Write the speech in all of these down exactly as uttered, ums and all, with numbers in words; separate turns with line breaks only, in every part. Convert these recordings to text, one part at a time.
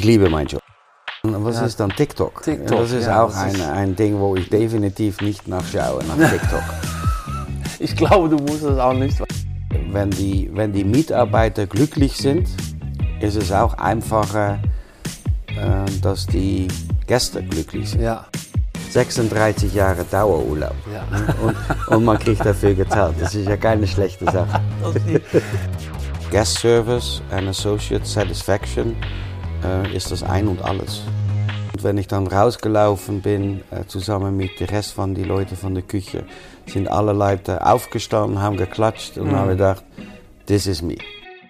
Ich liebe meinen Job. Was
ja.
ist dann TikTok?
TikTok
das ist
ja,
auch
das
ein,
ist
ein Ding, wo ich definitiv nicht nachschaue, nach TikTok.
Ich glaube, du musst es auch nicht.
Wenn die, wenn die Mitarbeiter glücklich sind, ist es auch einfacher, äh, dass die Gäste glücklich sind.
Ja.
sechsunddreißig Jahre Dauerurlaub.
Ja.
Und, und man kriegt dafür gezahlt. Das ist ja keine schlechte Sache. Guest Service and Associate Satisfaction äh, ist das Ein und Alles. Und wenn ich dann rausgelaufen bin, äh, zusammen mit dem Rest von den Leuten von der Küche, sind alle Leute aufgestanden, haben geklatscht und mhm. haben gedacht, this is me.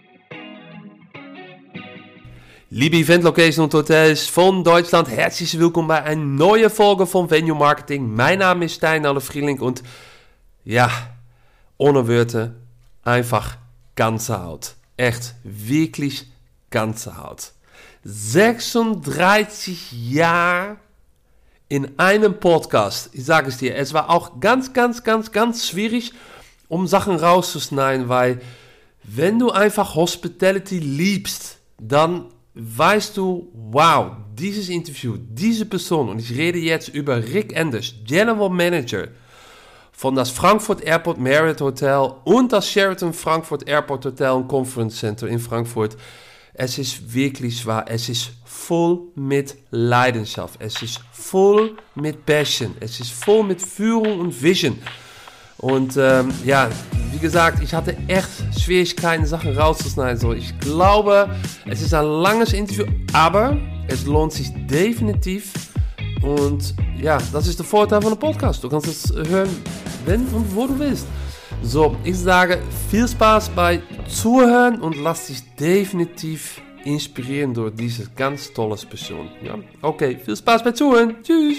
Liebe Event Location und Hotels von Deutschland, herzlich willkommen bei einer neuen Folge von Venue Marketing. Mein Name ist Stijn Alle-Frieling und ja, ohne Wörter, einfach ganze Haut. Echt, wirklich ganze Haut. sechsunddreißig Jahre in einem Podcast. Ich sage es dir, es war auch ganz, ganz, ganz, ganz schwierig, um Sachen rauszuschneiden, weil wenn du einfach Hospitality liebst, dann weißt du, wow, dieses Interview, diese Person, und ich rede jetzt über Rick Enders, General Manager von das Frankfurt Airport Marriott Hotel und das Sheraton Frankfurt Airport Hotel und Conference Center in Frankfurt. Es ist wirklich wahr, es ist voll mit Leidenschaft, es ist voll mit Passion, es ist voll mit Führung und Vision. Und ähm, ja, wie gesagt, ich hatte echt Schwierigkeiten, Sachen rauszuschneiden. So, ich glaube, es ist ein langes Interview, aber es lohnt sich definitiv. Und ja, das ist der Vorteil von einem Podcast. Du kannst es hören, wenn und wo du willst. So, ich sage viel Spaß bei Zuhören und lass dich definitiv inspirieren durch diese ganz tolle Person. Ja? Okay, viel Spaß bei Zuhören. Tschüss.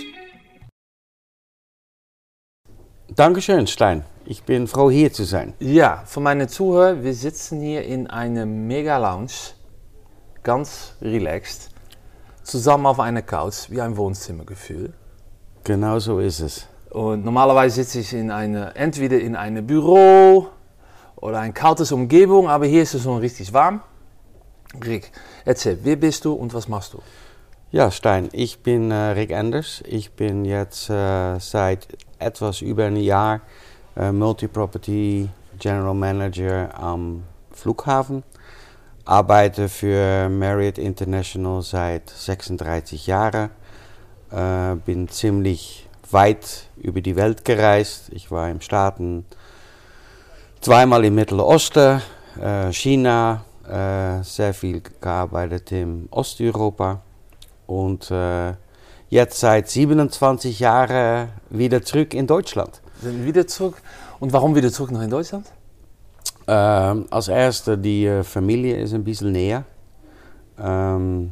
Dankeschön, Stijn. Ich bin froh, hier zu sein.
Ja, für meine Zuhörer, wir sitzen hier in einer Mega-Lounge, ganz relaxed, zusammen auf einer Couch, wie ein Wohnzimmergefühl.
Genau so ist es.
Und normalerweise sitze ich in eine, entweder in einem Büro oder eine kalte Umgebung, aber hier ist es schon richtig warm. Rick, erzähl, wer bist du und was machst du?
Ja, Stijn, ich bin äh, Rick Enders. Ich bin jetzt äh, seit etwas über ein Jahr äh, Multi-Property General Manager am Flughafen. Arbeite für Marriott International seit sechsunddreißig Jahren. Äh, bin ziemlich weit über die Welt gereist. Ich war im Staaten, zweimal im Mittleren Osten, äh, China, äh, sehr viel gearbeitet im Osteuropa. Und äh, jetzt seit siebenundzwanzig Jahren wieder zurück in Deutschland.
Sind wieder zurück? Und warum wieder zurück nach in Deutschland?
Ähm, als erste, die äh, Familie ist ein bisschen näher. Ähm,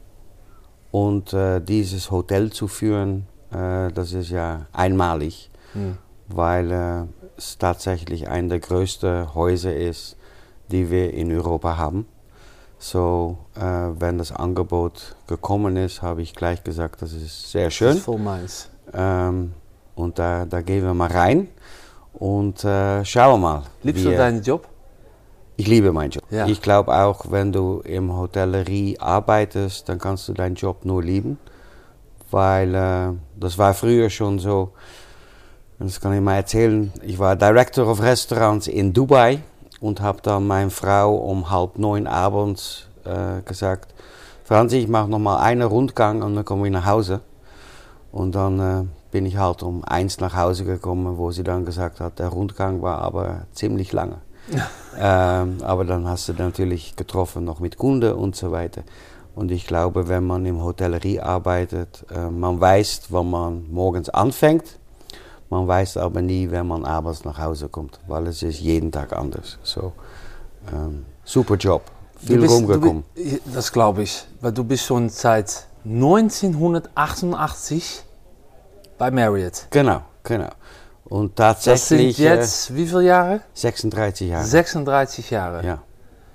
und äh, dieses Hotel zu führen, äh, das ist ja einmalig, hm. weil äh, es tatsächlich ein der größten Häuser ist, die wir in Europa haben. So, äh, wenn das Angebot gekommen ist, habe ich gleich gesagt, das ist sehr schön. Das ist
voll meins.
Ähm, und da, da gehen wir mal rein und äh, schauen wir mal.
Liebst du deinen Job?
Ich liebe meinen Job.
Ja.
Ich glaube auch, wenn du im Hotellerie arbeitest, dann kannst du deinen Job nur lieben. Weil äh, das war früher schon so, das kann ich mal erzählen, ich war Director of Restaurants in Dubai. Und habe dann meine Frau um halb neun abends äh, gesagt, Franzi, ich mache noch mal einen Rundgang und dann komme ich nach Hause. Und dann äh, bin ich halt um eins nach Hause gekommen, wo sie dann gesagt hat, der Rundgang war aber ziemlich lange. ähm, aber dann hast du natürlich getroffen noch mit Kunden und so weiter. Und ich glaube, wenn man im Hotellerie arbeitet, äh, man weiß, wann man morgens anfängt. Man weiß aber nie, wenn man abends nach Hause kommt, weil es ist jeden Tag anders. So, ähm, super Job, viel
bist,
rumgekommen.
Bist, das glaube ich, weil du bist schon seit neunzehnhundertachtundachtzig bei Marriott.
Genau, genau. Und tatsächlich.
Das sind jetzt äh, wie viele Jahre?
sechsunddreißig Jahre.
sechsunddreißig Jahre.
Ja.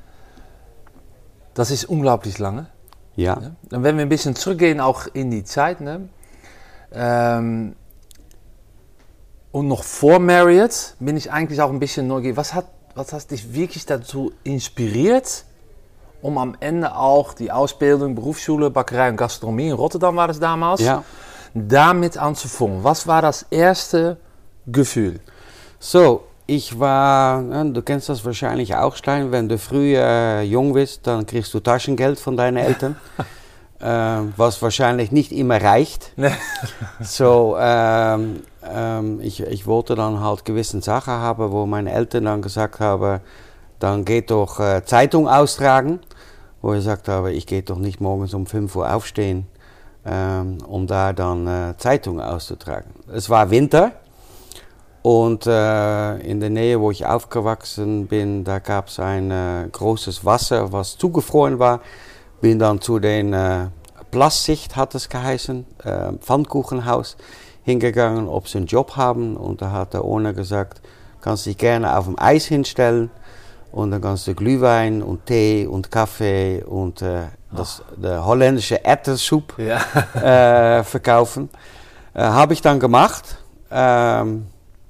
Das ist unglaublich lange.
Ja.
Ja. Und wenn wir ein bisschen zurückgehen, auch in die Zeit, ne? Ähm, Und noch vor Marriott bin ich eigentlich auch ein bisschen neugierig. Was hat, was hat dich wirklich dazu inspiriert, um am Ende auch die Ausbildung, Berufsschule, Bäckerei und Gastronomie in Rotterdam war das damals,
ja.
damit anzufangen. Was war das erste Gefühl?
So, ich war, du kennst das wahrscheinlich auch, Stein, wenn du früh äh, jung bist, dann kriegst du Taschengeld von deinen Eltern, äh, was wahrscheinlich nicht immer reicht.
Nee.
So, ähm, ähm, ich, ich wollte dann halt gewisse Sachen haben, wo meine Eltern dann gesagt haben, dann geht doch äh, Zeitung austragen, wo ich gesagt habe, ich gehe doch nicht morgens um fünf Uhr aufstehen, ähm, um da dann äh, Zeitung auszutragen. Es war Winter. Und äh, in der Nähe, wo ich aufgewachsen bin, da gab es ein äh, großes Wasser, was zugefroren war. Bin dann zu den äh, Plassicht, hat es geheißen, äh, Pfannkuchenhaus, hingegangen, ob sie einen Job haben. Und da hat der Owner gesagt, kannst dich gerne auf dem Eis hinstellen und dann kannst du Glühwein und Tee und Kaffee und äh, das, der holländische Ettersup
Ja.
äh, verkaufen. Äh, Habe ich dann gemacht. Ähm,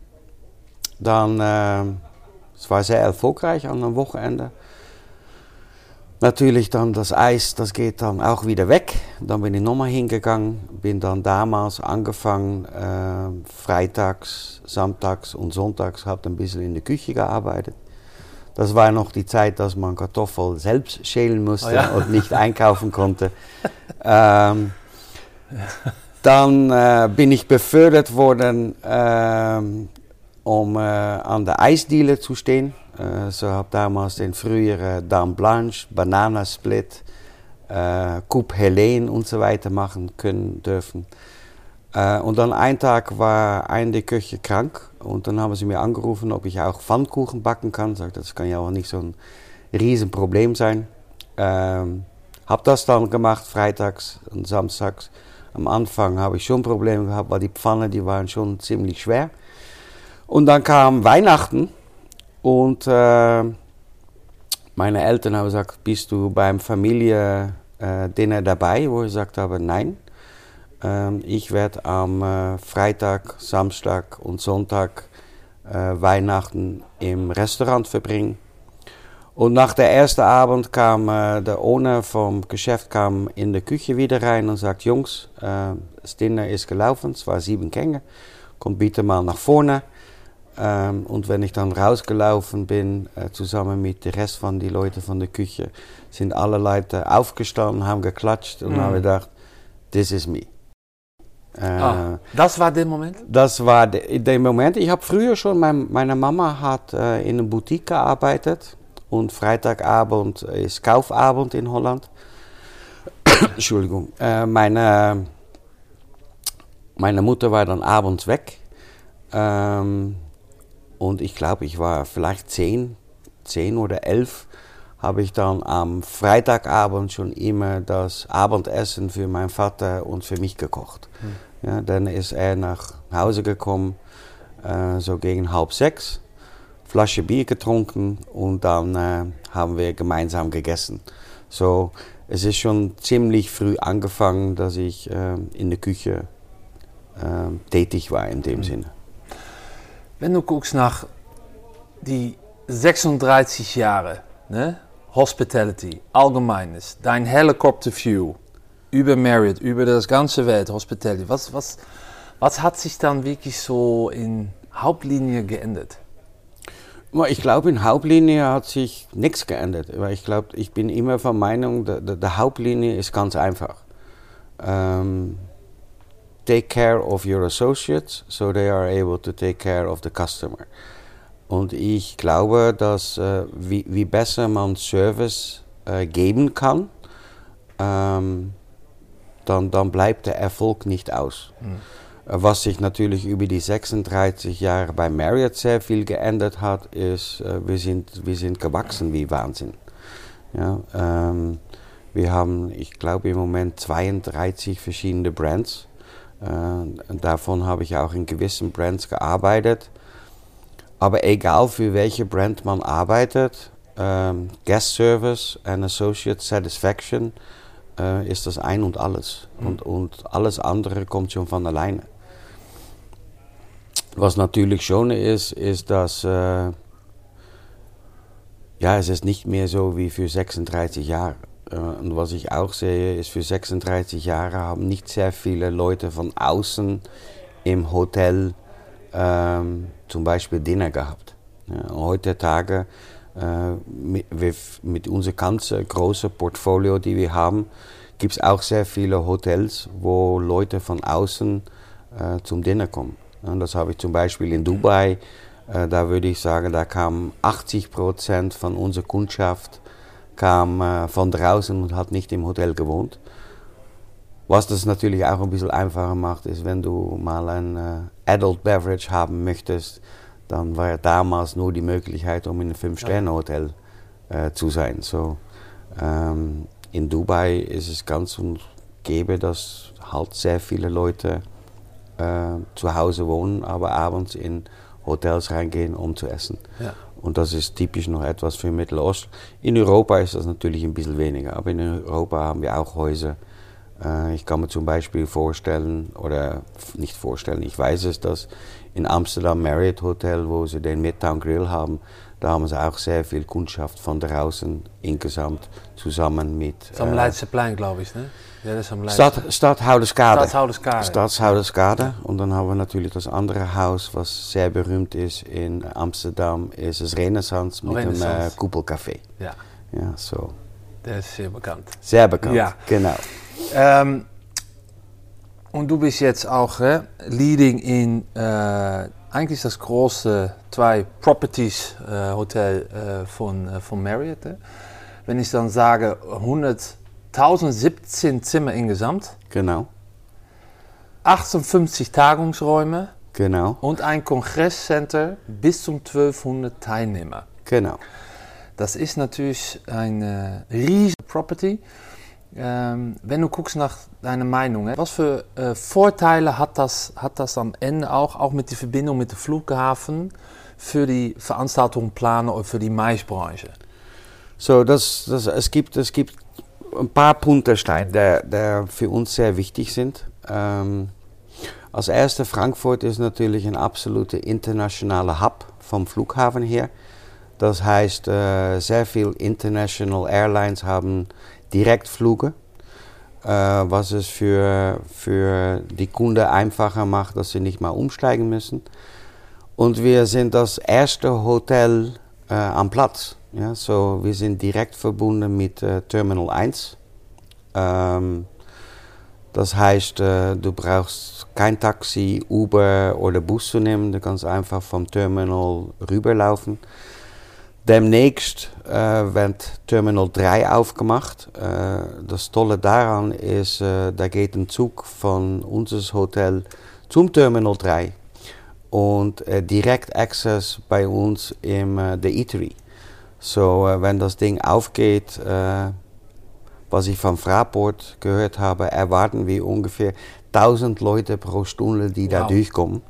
Dann, äh, es war sehr erfolgreich an einem Wochenende. Natürlich dann das Eis, das geht dann auch wieder weg. Dann bin ich nochmal hingegangen, bin dann damals angefangen, äh, freitags, samstags und sonntags, habe ein bisschen in der Küche gearbeitet. Das war noch die Zeit, dass man Kartoffeln selbst schälen musste, oh ja, und nicht einkaufen konnte. ähm, dann äh, bin ich befördert worden, äh, um äh, an der Eisdiele zu stehen. Äh, so habe damals den früheren Dame Blanche, Banana Split, äh, Coupe Helene und so weiter machen können dürfen. Äh, und dann einen Tag war eine der Köche krank und dann haben sie mir angerufen, ob ich auch Pfannkuchen backen kann. Ich sagte, das kann ja auch nicht so ein Riesenproblem sein. Ähm, habe das dann gemacht, freitags und samstags. Am Anfang habe ich schon Probleme gehabt, weil die Pfannen, die waren schon ziemlich schwer. Und dann kam Weihnachten und äh, meine Eltern haben gesagt, bist du beim Familiendinner dabei? Wo ich gesagt habe, nein. Ähm, ich werde am äh, Freitag, Samstag und Sonntag äh, Weihnachten im Restaurant verbringen. Und nach der ersten Abend kam äh, der Owner vom Geschäft kam in die Küche wieder rein und sagt, Jungs, äh, das Dinner ist gelaufen, es war sieben Gänge, kommt bitte mal nach vorne. Ähm, und wenn ich dann rausgelaufen bin, äh, zusammen mit dem Rest von den Leuten von der Küche, sind alle Leute aufgestanden, haben geklatscht und mm. haben gedacht, this is me. Äh,
ah, das war der Moment?
Das war de, der Moment. Ich habe früher schon, mein, meine Mama hat äh, in einer Boutique gearbeitet und Freitagabend ist Kaufabend in Holland. Entschuldigung. Äh, meine, meine Mutter war dann abends weg. Ähm, Und ich glaube, ich war vielleicht zehn, zehn oder elf, habe ich dann am Freitagabend schon immer das Abendessen für meinen Vater und für mich gekocht. Hm. Ja, dann ist er nach Hause gekommen, äh, so gegen halb sechs, Flasche Bier getrunken und dann äh, haben wir gemeinsam gegessen. So, es ist schon ziemlich früh angefangen, dass ich äh, in der Küche äh, tätig war in dem hm. Sinne.
Wenn du guckst nach die sechsunddreißig Jahre, ne? Hospitality, Allgemeines, dein Helicopter-View über Marriott, über das ganze Welt, Hospitality, was, was, was hat sich dann wirklich so in Hauptlinie geändert?
Ich glaube, in Hauptlinie hat sich nichts geändert. Ich glaube, ich bin immer von Meinung, die Hauptlinie ist ganz einfach. Ähm, Take care of your associates, so they are able to take care of the customer. Und ich glaube, dass äh, wie, wie besser man Service äh, geben kann, ähm, dann, dann bleibt der Erfolg nicht aus. Mhm. Äh, was sich natürlich über die sechsunddreißig Jahre bei Marriott sehr viel geändert hat, ist, äh, wir sind, wir sind gewachsen wie Wahnsinn. Ja, ähm, wir haben, ich glaube, im Moment zweiunddreißig verschiedene Brands. Äh, davon habe ich auch in gewissen Brands gearbeitet. Aber egal für welche Brand man arbeitet, ähm, Guest Service and Associate Satisfaction äh, ist das ein und alles. Mhm. Und, und alles andere kommt schon von alleine. Was natürlich schon ist, ist, dass äh, ja, es ist nicht mehr so wie für sechsunddreißig Jahre. Und was ich auch sehe, ist, für sechsunddreißig Jahre haben nicht sehr viele Leute von außen im Hotel ähm, zum Beispiel Dinner gehabt. Ja, heutzutage äh, mit, mit unserem ganzen großen Portfolio, die wir haben, gibt es auch sehr viele Hotels, wo Leute von außen äh, zum Dinner kommen. Und das habe ich zum Beispiel in Dubai. Äh, da würde ich sagen, da kamen achtzig Prozent von unserer Kundschaft kam äh, von draußen und hat nicht im Hotel gewohnt. Was das natürlich auch ein bisschen einfacher macht, ist, wenn du mal ein äh, Adult Beverage haben möchtest, dann war damals nur die Möglichkeit, um in einem Fünf-Sterne-Hotel äh, zu sein. So, ähm, in Dubai ist es ganz und gäbe, dass halt sehr viele Leute äh, zu Hause wohnen, aber abends in Hotels reingehen, um zu essen. Ja. Und das ist typisch noch etwas für Mittelost. In Europa ist das natürlich ein bisschen weniger, aber in Europa haben wir auch Häuser. Äh, ich kann mir zum Beispiel vorstellen, oder nicht vorstellen, ich weiß es, dass in Amsterdam Marriott Hotel, wo sie den Midtown Grill haben, da haben sie auch sehr viel Kundschaft von draußen insgesamt zusammen mit...
Das ist am äh, Leidseplein, glaube ich, ne? Ja, das ist am
Stadt, Stadthouderskade.
Stadthouderskade.
Stadthouderskade. Ja. Und dann haben wir natürlich das andere Haus, was sehr berühmt ist in Amsterdam, ist das Renaissance mit dem äh, Kuppelcafé.
Ja.
Ja, so.
Der ist sehr bekannt.
Sehr bekannt,
ja.
Genau.
Ähm, und du bist jetzt auch äh, leading in äh, eigentlich das große zwei Properties äh, Hotel äh, von, äh, von Marriott. Äh. Wenn ich dann sage hunderttausendsiebzehn Zimmer insgesamt.
Genau.
achtundfünfzig Tagungsräume.
Genau.
Und ein Kongresscenter bis zum zwölfhundert Teilnehmer.
Genau.
Das ist natürlich eine riesige Property. Ähm, wenn du guckst nach deiner Meinung, was für äh, Vorteile hat das, hat das am Ende auch, auch mit der Verbindung mit dem Flughafen für die Veranstaltungsplaner oder für die Maisbranche?
So, das, das, es, gibt, es gibt ein paar Punktesteine, die, die für uns sehr wichtig sind. Ähm, als erste, Frankfurt ist natürlich ein absoluter internationaler Hub vom Flughafen her. Das heißt, äh, sehr viele International Airlines haben Direktflüge, äh, was es für, für die Kunden einfacher macht, dass sie nicht mal umsteigen müssen. Und wir sind das erste Hotel äh, am Platz. Ja, so, wir sind direkt verbunden mit äh, Terminal eins. Ähm, das heißt, äh, du brauchst kein Taxi, Uber oder Bus zu nehmen. Du kannst einfach vom Terminal rüberlaufen. Demnächst äh, wird Terminal drei aufgemacht. Äh, das Tolle daran ist, äh, da geht ein Zug von unserem Hotel zum Terminal drei und äh, direkt Access bei uns im äh, der Eatery. So, äh, wenn das Ding aufgeht, äh, was ich von Fraport gehört habe, erwarten wir ungefähr tausend Leute pro Stunde, die wow. da durchkommen.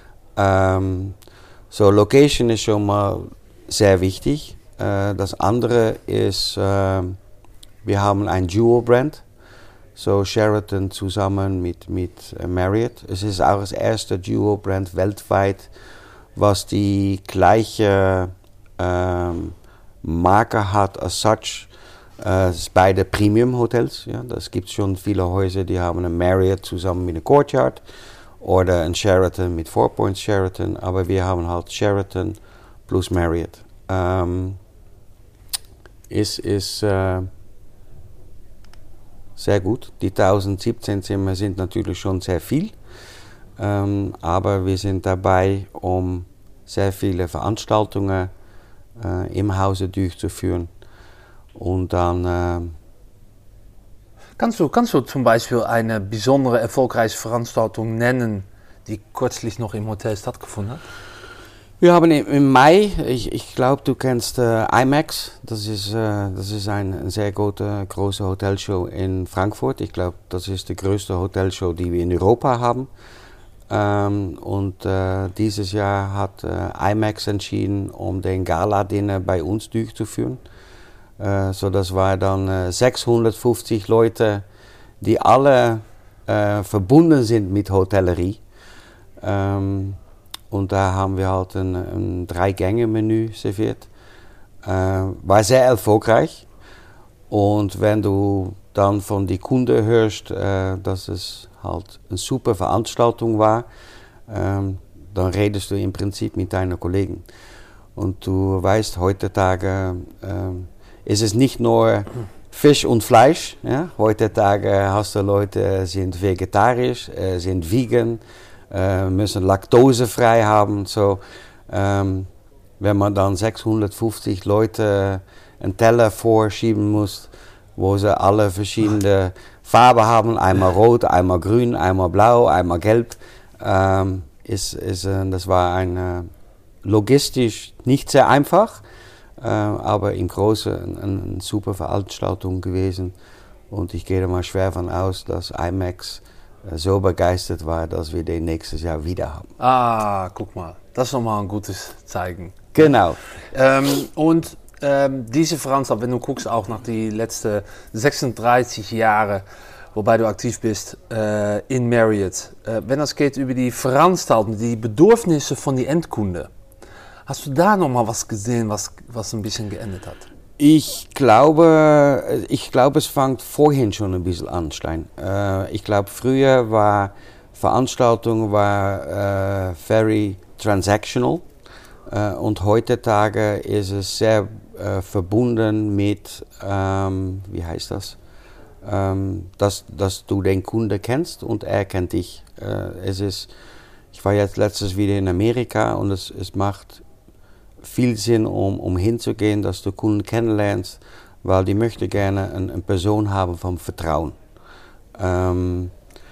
Ähm, so, Location ist schon mal sehr wichtig. Äh, das andere ist, äh, wir haben ein Dual-Brand, so Sheraton zusammen mit, mit äh, Marriott. Es ist auch das erste Dual-Brand weltweit, was die gleiche ähm, Marke hat als such. Äh, beide Premium-Hotels. Ja. Das gibt schon viele Häuser, die haben ein Marriott zusammen mit einem Courtyard oder ein Sheraton mit Four Points Sheraton, aber wir haben halt Sheraton plus Marriott. Ähm, ist ist äh, sehr gut. Die tausendsiebzehn Zimmer sind natürlich schon sehr viel, ähm, aber wir sind dabei, um sehr viele Veranstaltungen äh, im Hause durchzuführen. Und dann äh,
kannst du, kannst du zum Beispiel eine besondere erfolgreiche Veranstaltung nennen, die kürzlich noch im Hotel stattgefunden hat?
Wir haben im Mai, ich, ich glaube, du kennst äh, IMAX, das ist, äh, das ist ein, ein sehr gute, große Hotelshow in Frankfurt. Ich glaube, das ist die größte Hotelshow, die wir in Europa haben. Ähm, und äh, dieses Jahr hat äh, IMAX entschieden, um den Gala-Dinner bei uns durchzuführen. Äh, so, das war dann äh, sechshundertfünfzig Leute, die alle äh, verbunden sind mit Hotellerie. Ähm, Und da haben wir halt ein, ein Drei-Gänge-Menü serviert. äh, war sehr erfolgreich. Und wenn du dann von den Kunden hörst, äh, dass es halt eine super Veranstaltung war, ähm, dann redest du im Prinzip mit deinen Kollegen. Und du weißt, heutzutage äh, ist es nicht nur Fisch und Fleisch. Ja? Heutzutage hast du Leute, die sind vegetarisch, äh, sind vegan, äh, müssen laktosefrei haben. So, ähm, wenn man dann sechshundertfünfzig Leute einen Teller vorschieben muss, wo sie alle verschiedene Farben haben, einmal rot, einmal grün, einmal blau, einmal gelb, ähm, ist, ist, äh, das war ein, äh, logistisch nicht sehr einfach, äh, aber im Großen eine, eine super Veranstaltung gewesen. Und ich gehe mal schwer davon aus, dass IMAX äh, so begeistert war, dass wir den nächstes Jahr wieder haben.
Ah, guck mal, das ist nochmal ein gutes Zeichen.
Genau.
Ähm, und ähm, diese Veranstaltung, wenn du guckst auch nach die letzten sechsunddreißig Jahre, wobei du aktiv bist äh, in Marriott, äh, wenn es geht über die Veranstaltung, die Bedürfnisse von den Endkunden, hast du da nochmal was gesehen, was, was ein bisschen geändert hat?
Ich glaube, ich glaube, es fängt vorhin schon ein bisschen an, Stein. Äh, ich glaube, früher war Veranstaltung war äh, very transactional. Uh, und heutzutage ist es sehr uh, verbunden mit, ähm, wie heißt das, ähm, dass, dass du den Kunde kennst und er kennt dich. Uh, es ist, ich war jetzt letztes wieder in Amerika und es, es macht viel Sinn, um, um hinzugehen, dass du Kunden kennenlernst, weil die möchte gerne eine, eine Person haben vom Vertrauen. Ähm,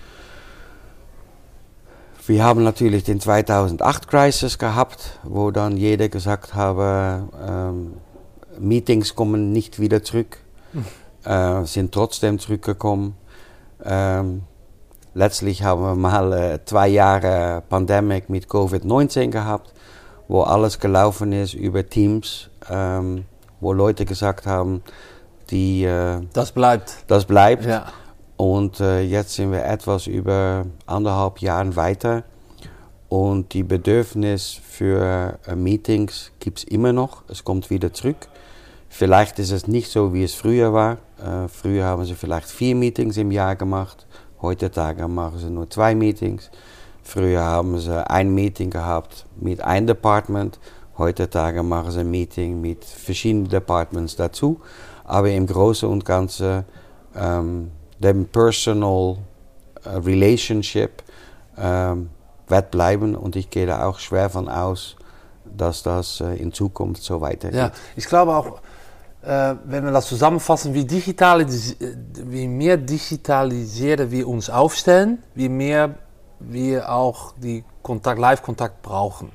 Wir haben natürlich den zweitausendacht Crisis gehabt, wo dann jeder gesagt habe, ähm, Meetings kommen nicht wieder zurück, mhm. äh, sind trotzdem zurückgekommen. Ähm, letztlich haben wir mal äh, zwei Jahre Pandemie mit Covid neunzehn gehabt, wo alles gelaufen ist über Teams, ähm, wo Leute gesagt haben, die, äh,
das bleibt.
Das bleibt.
Ja.
Und äh, jetzt sind wir etwas über anderthalb Jahre weiter und die Bedürfnis für äh, Meetings gibt es immer noch. Es kommt wieder zurück. Vielleicht ist es nicht so, wie es früher war. Äh, früher haben sie vielleicht vier Meetings im Jahr gemacht. Heutzutage machen sie nur zwei Meetings. Früher haben sie ein Meeting gehabt mit einem Department. Heutzutage machen sie ein Meeting mit verschiedenen Departments dazu. Aber im Großen und Ganzen ähm, dem Personal uh, Relationship ähm, wird bleiben und ich gehe da auch schwer von aus, dass das äh, in Zukunft so weitergeht.
Ja, ich glaube auch, äh, wenn wir das zusammenfassen, wie, digital, wie mehr digitalisiert wir uns aufstellen, wie mehr wir auch die Kontakt, Live-Kontakt brauchen.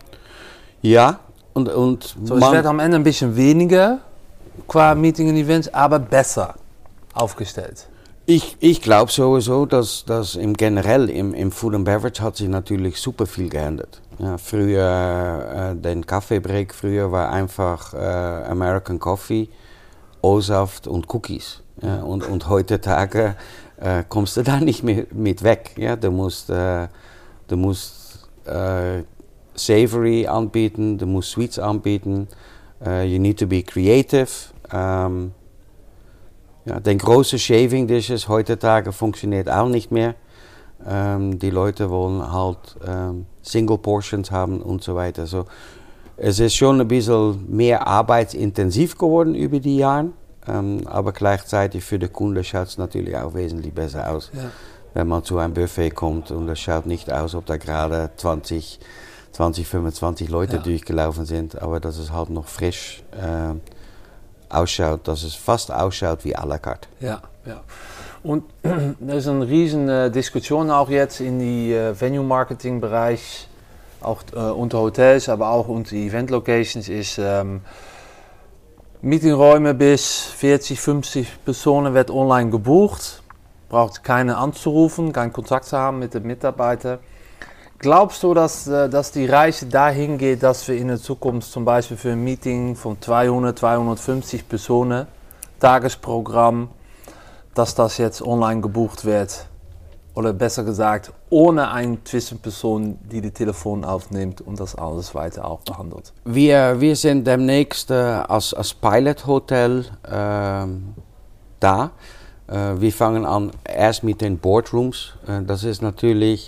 Ja, und, und
so, es wird am Ende ein bisschen weniger qua Meeting und Events, aber besser aufgestellt.
Ich, ich glaube sowieso, dass, dass im generell im, im Food and Beverage hat sich natürlich super viel geändert. Ja, früher, äh, den Kaffeebreak früher war einfach äh, American Coffee, O-Saft und Cookies. Ja, und, und heutzutage äh, kommst du da nicht mehr mit weg. Ja, du musst, äh, du musst äh, Savory anbieten, du musst Sweets anbieten. Uh, you need to be creative. Um, Ja, den großen Shaving Dishes heutzutage funktioniert auch nicht mehr. Ähm, die Leute wollen halt ähm, Single Portions haben und so weiter. So, es ist schon ein bisschen mehr arbeitsintensiv geworden über die Jahre, ähm, aber gleichzeitig für den Kunde schaut es natürlich auch wesentlich besser aus. Ja. Wenn man zu einem Buffet kommt und es schaut nicht aus, ob da gerade zwanzig, fünfundzwanzig Leute ja. durchgelaufen sind, aber dass es halt noch frisch äh, ausschaut, dass es fast ausschaut wie à la carte.
Ja, ja. Und da ist eine riesen äh, Diskussion auch jetzt in die äh, Venue-Marketing-Bereich, auch äh, unter Hotels, aber auch unter Event-Locations, ist ähm, Meetingräume bis vierzig, fünfzig Personen wird online gebucht, braucht keine anzurufen, keinen Kontakt zu haben mit den Mitarbeitern. Glaubst du, dass, dass die Reise dahin geht, dass wir in der Zukunft zum Beispiel für ein Meeting von zweihundert, zweihundertfünfzig Personen, Tagesprogramm, dass das jetzt online gebucht wird oder besser gesagt, ohne eine Zwischenperson, die die Telefon aufnimmt und das alles weiter auch behandelt.
Wir, wir sind demnächst äh, als, als Pilot Hotel äh, da. Äh, wir fangen an erst mit den Boardrooms. Äh, das ist natürlich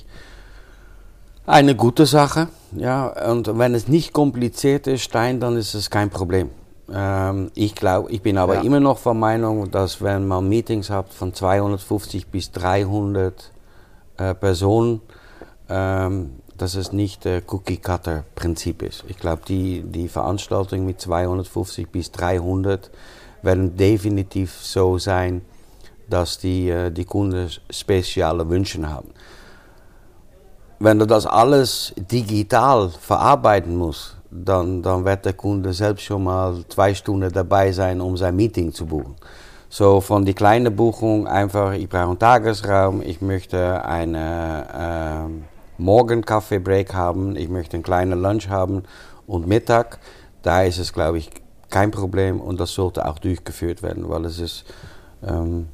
eine gute Sache. Ja, und wenn es nicht kompliziert ist, dann ist es kein Problem. Ähm, ich glaube, ich bin aber ja. immer noch der Meinung, dass wenn man Meetings hat von zweihundertfünfzig bis dreihundert äh, Personen, ähm, dass es nicht der Cookie-Cutter-Prinzip ist. Ich glaube, die, die Veranstaltungen mit zweihundertfünfzig bis dreihundert werden definitiv so sein, dass die, äh, die Kunden spezielle Wünsche haben. Wenn du das alles digital verarbeiten musst, dann, dann wird der Kunde selbst schon mal zwei Stunden dabei sein, um sein Meeting zu buchen. So von die kleinen Buchung einfach, ich brauche einen Tagesraum, ich möchte eine äh, Morgen-Kaffee-Break haben, ich möchte einen kleinen Lunch haben und Mittag. Da ist es, glaube ich, kein Problem und das sollte auch durchgeführt werden, weil es ist ähm,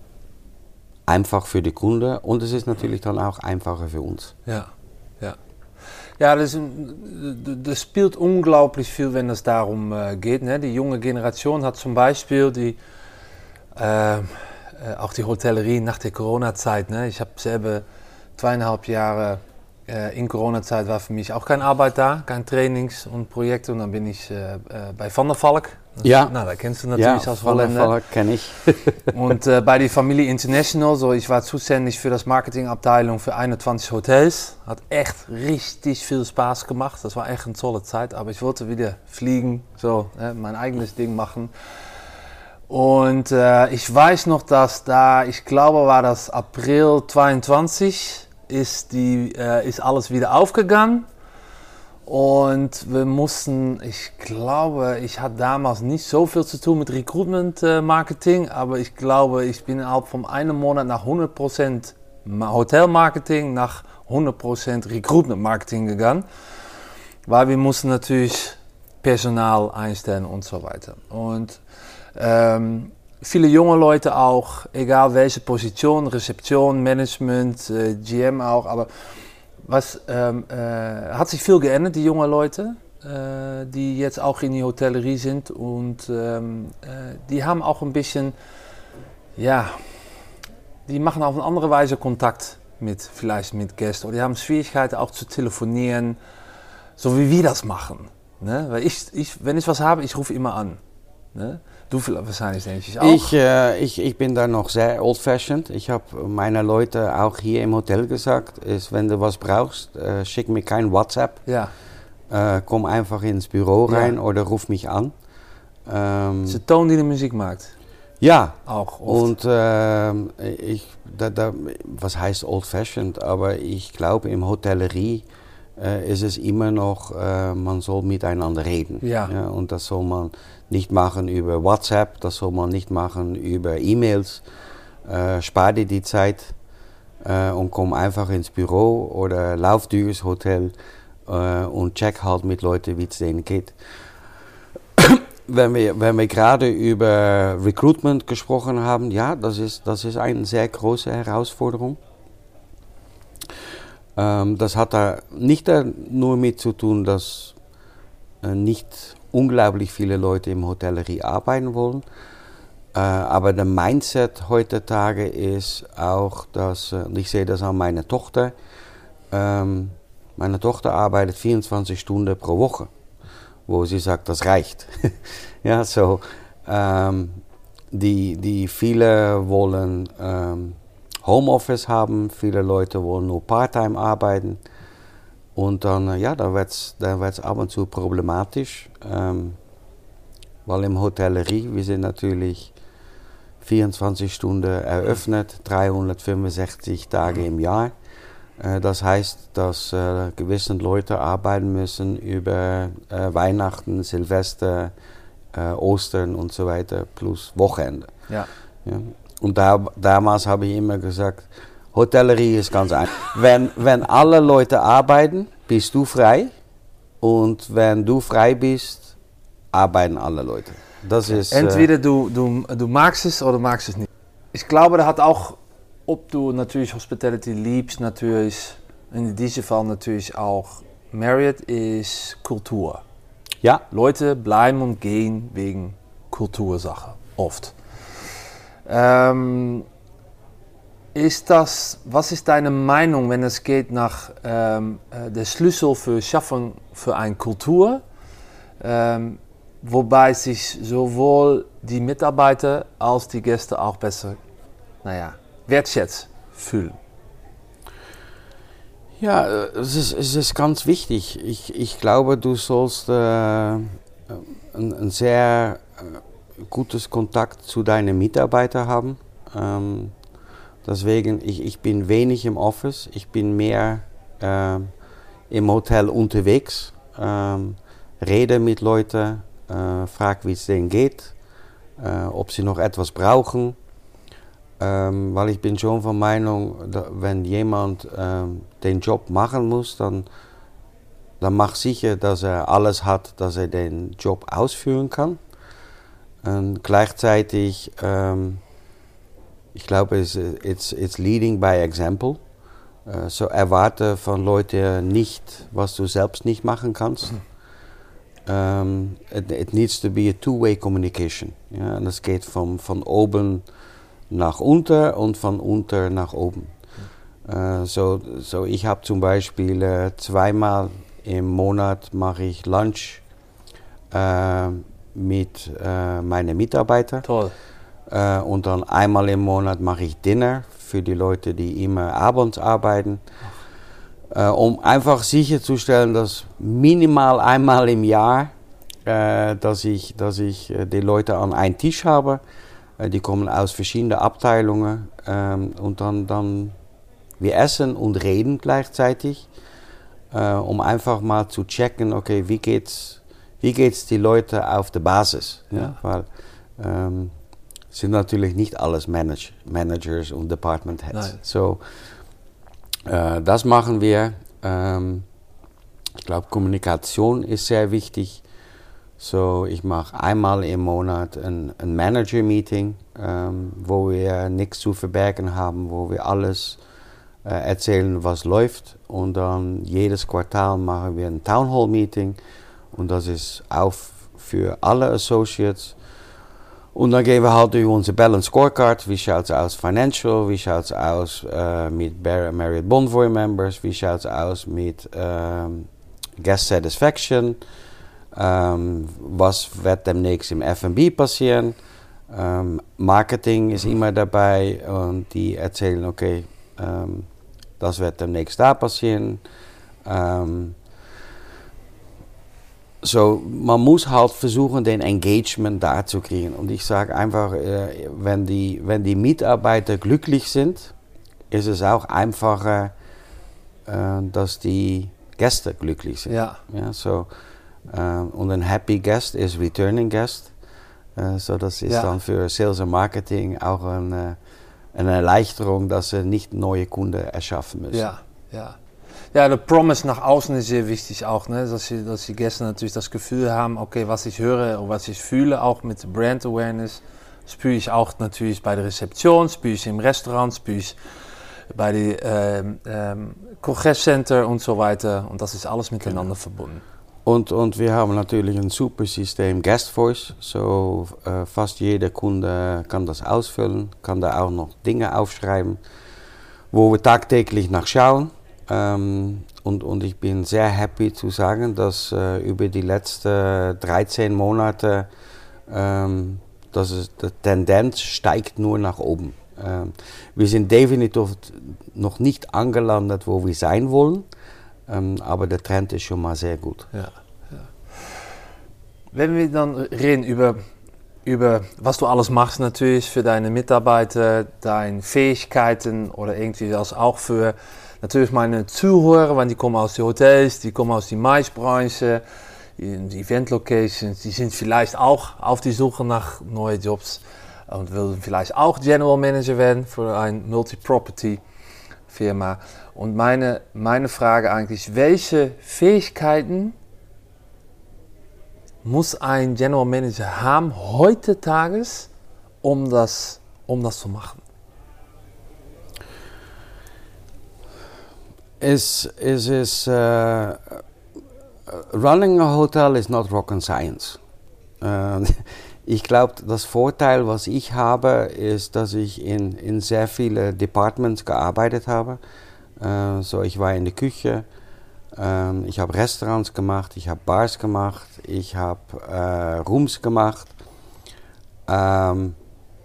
einfach für die Kunden und es ist natürlich dann auch einfacher für uns.
Ja, ja. Ja, das, das spielt unglaublich viel, wenn es darum äh, geht. Ne? Die junge Generation hat zum Beispiel die, äh, auch die Hotellerie nach der Corona-Zeit. Ne? Ich habe selber zweieinhalb Jahre äh, in Corona-Zeit war für mich auch keine Arbeit da, kein Trainings und Projekte. Und dann bin ich äh, bei Van der Valk. Das,
ja.
Na, da kennst du natürlich
ja,
als Holländer.
Van der Valk kenne ich.
Und äh, bei der Familie International, so ich war zuständig für das Marketingabteilung für einundzwanzig Hotels. Hat echt richtig viel Spaß gemacht. Das war echt eine tolle Zeit. Aber ich wollte wieder fliegen, so äh, mein eigenes Ding machen. Und äh, ich weiß noch, dass da, ich glaube, war das April zweiundzwanzig, ist, die, äh, ist alles wieder aufgegangen. Und wir mussten, ich glaube, ich hatte damals nicht so viel zu tun mit Recruitment äh, Marketing, aber ich glaube, ich bin innerhalb von einem Monat nach hundert Prozent Hotelmarketing, nach hundert Prozent Recruitment Marketing gegangen, weil wir mussten natürlich Personal einstellen und so weiter. Und ähm, viele junge Leute auch, egal welche Position, Rezeption, Management, äh, G M auch, aber Was ähm, äh, hat sich viel geändert, die jungen Leute, äh, die jetzt auch in die Hotellerie sind und ähm, äh, die haben auch ein bisschen, ja, die machen auf eine andere Weise Kontakt mit, vielleicht mit Gästen oder die haben Schwierigkeiten auch zu telefonieren, so wie wir das machen. Ne? Weil ich, ich, wenn ich was habe, ich rufe immer an. Ne? Du wahrscheinlich, denke ich, auch.
Ich, äh, ich, ich bin da noch sehr old-fashioned. Ich habe meine Leute auch hier im Hotel gesagt, ist, wenn du was brauchst, äh, schick mir kein WhatsApp.
Ja.
Äh, komm einfach ins Büro rein
ja.
oder ruf mich an. Ähm,
das ist der Ton, die die Musik macht.
Ja.
Auch oft.
Und äh, ich, da, da, was heißt old-fashioned, aber ich glaube, im Hotellerie äh, ist es immer noch, äh, man soll miteinander reden.
Ja.
Ja, und das soll man nicht machen über WhatsApp, das soll man nicht machen über E-Mails. Äh, spar dir die Zeit äh, und komm einfach ins Büro oder lauf durchs Hotel äh, und check halt mit Leuten, wie es denen geht. wenn wir, wenn wir gerade über Recruitment gesprochen haben, ja, das ist, das ist eine sehr große Herausforderung. Ähm, das hat da nicht nur mit zu tun, dass äh, nicht unglaublich viele Leute im Hotellerie arbeiten wollen. Äh, aber der Mindset heutzutage ist auch, dass, äh, ich sehe das an meiner Tochter, ähm, meine Tochter arbeitet vierundzwanzig Stunden pro Woche, wo sie sagt, das reicht. ja, so, ähm, die, die viele wollen ähm, Homeoffice haben, viele Leute wollen nur Part-Time arbeiten. Und dann, ja, da wird es da wird's ab und zu problematisch, ähm, weil im Hotellerie, wir sind natürlich vierundzwanzig Stunden eröffnet, dreihundertfünfundsechzig Tage im Jahr. Äh, das heißt, dass äh, gewisse Leute arbeiten müssen über äh, Weihnachten, Silvester, äh, Ostern und so weiter, plus Wochenende.
Ja.
Ja. Und da, damals habe ich immer gesagt, Hotellerie ist ganz einfach. Wenn, wenn alle Leute arbeiten, bist du frei. Und wenn du frei bist, arbeiten alle Leute. Das ist,
Entweder du, du, du magst es oder magst es nicht. Ich glaube, da hat auch ob du natürlich Hospitality liebst, natürlich, in diesem Fall natürlich auch Marriott, ist Kultur.
Ja.
Leute bleiben und gehen wegen Kultursache, oft. Ähm, ist das, was ist deine Meinung, wenn es geht nach ähm, der Schlüssel für Schaffen für eine Kultur, ähm, wobei sich sowohl die Mitarbeiter als die Gäste auch besser, naja, wertschätzt fühlen?
Ja, es ist, es ist ganz wichtig. Ich, ich glaube, du sollst äh, ein, ein sehr äh, gutes Kontakt zu deinen Mitarbeitern haben. Ähm, deswegen, ich, ich bin wenig im Office, ich bin mehr äh, im Hotel unterwegs, ähm, rede mit Leuten, äh, frage, wie es denen geht, äh, ob sie noch etwas brauchen. Ähm, weil ich bin schon von Meinung, da, wenn jemand ähm, den Job machen muss, dann, dann mach sicher, dass er alles hat, dass er den Job ausführen kann. Und gleichzeitig, ähm, ich glaube, es ist it's leading by example. Äh, so erwarte von Leuten nicht, was du selbst nicht machen kannst. Mhm. Um, it, it needs to be a two-way communication. Ja, und das geht von, von oben nach unten und von unten nach oben. Uh, so, so ich habe zum Beispiel uh, zweimal im Monat mache ich Lunch uh, mit uh, meinen Mitarbeitern.
Toll.
Uh, und dann einmal im Monat mache ich Dinner für die Leute, die immer abends arbeiten. Uh, um einfach sicherzustellen, dass minimal einmal im Jahr, uh, dass ich, dass ich uh, die Leute an einen Tisch habe. Uh, die kommen aus verschiedenen Abteilungen um, und dann, dann wir essen und reden gleichzeitig, uh, um einfach mal zu checken, okay, wie geht's, wie geht's die Leute auf der Basis? Ja. Ja? Weil um, sind natürlich nicht alles Manage, Managers und Department Heads. Nein. So, Uh, das machen wir. Ähm, ich glaube, Kommunikation ist sehr wichtig. So, ich mache einmal im Monat ein, ein Manager-Meeting, ähm, wo wir nichts zu verbergen haben, wo wir alles äh, erzählen, was läuft. Und dann jedes Quartal machen wir ein Town Hall Meeting. Und das ist auch für alle Associates. Und dann gehen wir halt durch unsere Balance Scorecard. Wie schaut es aus financial? Wie schaut es aus äh, mit Marriott Bonvoy Members? Wie schaut es aus mit ähm, Guest Satisfaction? Ähm, was wird demnächst im F and B passieren? Ähm, Marketing ist immer dabei und die erzählen, okay, ähm, das wird demnächst da passieren. Ähm, So, man muss halt versuchen, den Engagement da zu kriegen. Und ich sage einfach, äh, wenn, die, wenn die Mitarbeiter glücklich sind, ist es auch einfacher, äh, dass die Gäste glücklich sind.
Ja.
Ja, so, äh, und ein Happy Guest ist Returning Guest. Äh, so, das ist ja dann für Sales und Marketing auch eine, eine Erleichterung, dass sie nicht neue Kunden erschaffen müssen.
Ja, ja. Ja, der Promise nach außen ist sehr wichtig auch, ne? dass, die, dass die Gäste natürlich das Gefühl haben, okay, was ich höre und was ich fühle, auch mit Brand Awareness, spüre ich auch natürlich bei der Rezeption, spüre ich im Restaurant, spüre ich bei dem ähm, ähm, Kongresscenter und so weiter. Und das ist alles miteinander verbunden.
Und, und wir haben natürlich ein super System Guest Voice, so äh, fast jeder Kunde kann das ausfüllen, kann da auch noch Dinge aufschreiben, wo wir tagtäglich nachschauen. Ähm, und, und ich bin sehr happy zu sagen, dass äh, über die letzten dreizehn Monate ähm, dass es, die Tendenz steigt nur nach oben. Ähm, wir sind definitiv noch nicht angelandet, wo wir sein wollen, ähm, aber der Trend ist schon mal sehr gut.
Ja, ja. Wenn wir dann reden über, über was du alles machst natürlich für deine Mitarbeiter, deine Fähigkeiten oder irgendwie das auch für natürlich meine Zuhörer, weil die kommen aus den Hotels, die kommen aus der Maisbranche, die Event-Locations, die sind vielleicht auch auf die Suche nach neuen Jobs und wollen vielleicht auch General Manager werden für eine Multi-Property-Firma. Und meine, meine Frage eigentlich, welche Fähigkeiten muss ein General Manager haben heutzutage, um das, um das zu machen?
Es, es ist, uh, running a hotel is not rocket science. Uh, ich glaube, das Vorteil, was ich habe, ist, dass ich in, in sehr viele Departments gearbeitet habe. Uh, so, ich war in der Küche, uh, ich habe Restaurants gemacht, ich habe Bars gemacht, ich habe uh, Rooms gemacht. Um,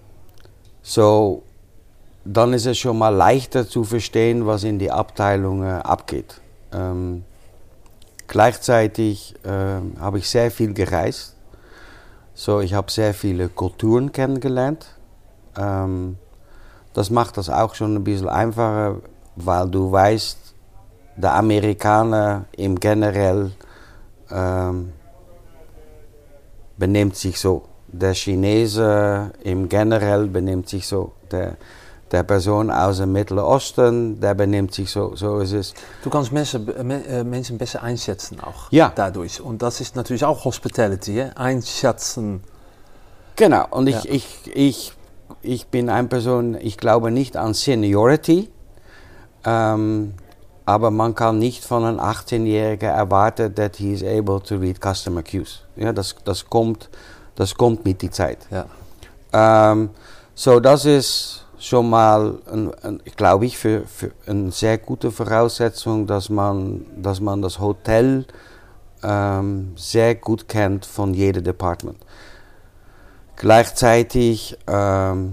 so, dann ist es schon mal leichter zu verstehen, was in die Abteilungen abgeht. Um, Gleichzeitig äh, habe ich sehr viel gereist. So, ich habe sehr viele Kulturen kennengelernt. Ähm, das macht das auch schon ein bisschen einfacher, weil du weißt, der Amerikaner im Generell ähm, benimmt sich so. Der Chinese im Generell benimmt sich so. Der, Der Person aus dem Mittleren Osten, der benimmt sich so, so ist es.
Du kannst Menschen, äh, Menschen besser einschätzen auch
ja.
dadurch. Und das ist natürlich auch Hospitality, ja? Einschätzen.
Genau, und ich,
ja.
ich, ich, ich bin eine Person, ich glaube nicht an Seniority, ähm, aber man kann nicht von einem achtzehnjährigen erwarten, that he is able to read customer cues. Ja, das, das, kommt, das kommt mit der Zeit.
Ja.
Ähm, so, das ist schon mal, ein, ein, glaube ich, für, für eine sehr gute Voraussetzung, dass man, dass man das Hotel ähm, sehr gut kennt von jedem Department. Gleichzeitig, ähm,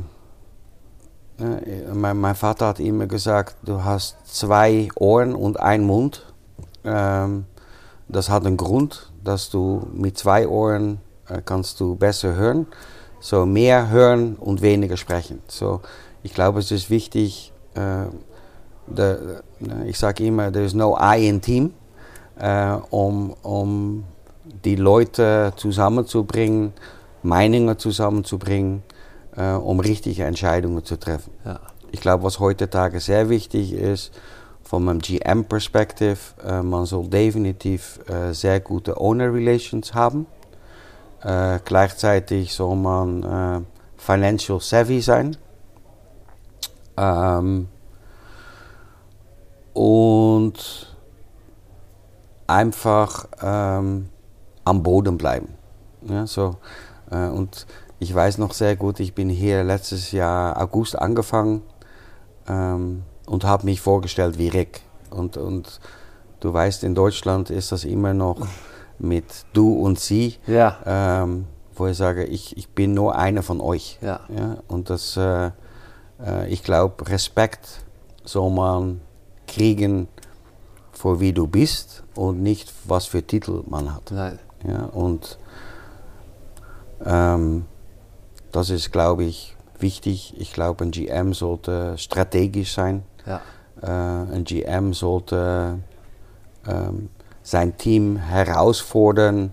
äh, mein, mein Vater hat immer gesagt, du hast zwei Ohren und einen Mund. Ähm, das hat einen Grund, dass du mit zwei Ohren äh, kannst du besser hören. So mehr hören und weniger sprechen. So, ich glaube, es ist wichtig, äh, de, ich sage immer, there is no I in team, äh, um, um die Leute zusammenzubringen, Meinungen zusammenzubringen, äh, um richtige Entscheidungen zu treffen.
Ja.
Ich glaube, was heutzutage sehr wichtig ist, von einem G M-Perspektive, äh, man soll definitiv äh, sehr gute Owner-Relations haben. Äh, gleichzeitig soll man äh, financial savvy sein. Ähm, und einfach ähm, am Boden bleiben. Ja, so, äh, und ich weiß noch sehr gut, ich bin hier letztes Jahr August angefangen ähm, und habe mich vorgestellt wie Rick. Und, und du weißt, in Deutschland ist das immer noch mit du und sie,
ja.
ähm, wo ich sage, ich, ich bin nur einer von euch.
Ja.
Ja, und das, äh, äh, ich glaube, Respekt soll man kriegen vor wie du bist und nicht was für Titel man hat.
Nein.
Ja, und ähm, das ist, glaube ich, wichtig. Ich glaube, ein G M sollte strategisch sein.
Ja.
Äh, ein G M sollte ähm, sein Team herausfordern,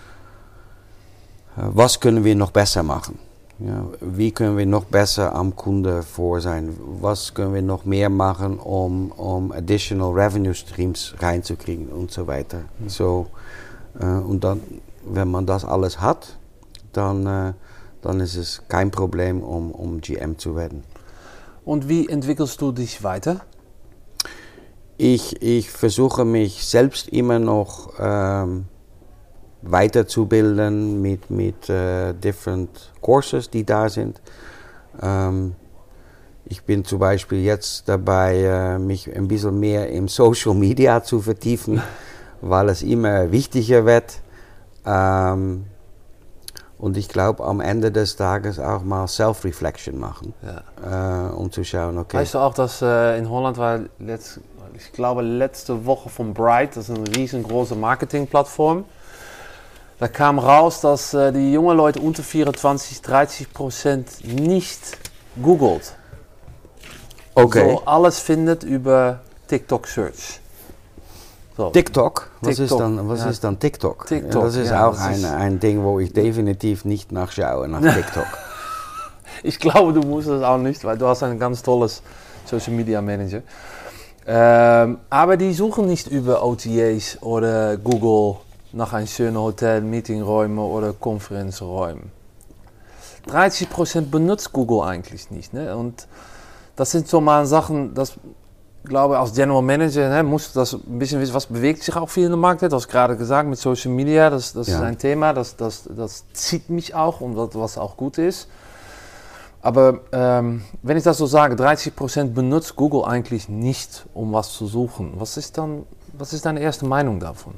was können wir noch besser machen? Ja, wie können wir noch besser am Kunde vor sein? Was können wir noch mehr machen, um, um additional revenue streams reinzukriegen und so weiter. Mhm. So, äh, und dann, wenn man das alles hat, dann, äh, dann ist es kein Problem, um, um G M zu werden.
Und wie entwickelst du dich weiter?
Ich, ich versuche mich selbst immer noch ähm, weiterzubilden mit, mit äh, different courses, die da sind. Ähm, ich bin zum Beispiel jetzt dabei, äh, mich ein bisschen mehr im Social Media zu vertiefen, weil es immer wichtiger wird. Ähm, und ich glaube, am Ende des Tages auch mal Self-Reflection machen,
ja.
äh, um zu schauen, okay.
Weißt du auch, dass äh, in Holland war, letzt, ich glaube, letzte Woche von Bright, das ist eine riesengroße Marketingplattform. Da kam raus, dass äh, die jungen Leute unter vierundzwanzig, dreißig Prozent nicht googelt.
Okay.
So alles findet über TikTok Search. So.
TikTok? Was,
TikTok.
Ist, dann, was
ja.
ist dann TikTok?
TikTok
Ja, das ist
ja,
auch
das
ein,
ist
ein Ding, wo ich definitiv nicht nachschaue, nach TikTok.
Ich glaube, du musst es auch nicht, weil du hast ein ganz tolles Social Media Manager. Ähm, aber die suchen nicht über O T As oder Google nach einem schönen Hotel, Meetingräume oder Konferenzräumen. dreißig Prozent benutzt Google eigentlich nicht. Ne? Und das sind so mal Sachen, das glaube, als General Manager ne, musst du das ein bisschen wissen, was bewegt sich auch viel in der Markt. Du hast gerade gesagt, mit Social Media, das, das ja. ist ein Thema, das, das, das zieht mich auch und das, was auch gut ist. Aber ähm, wenn ich das so sage, dreißig Prozent benutzt Google eigentlich nicht, um was zu suchen. Was ist dann, was ist deine erste Meinung davon?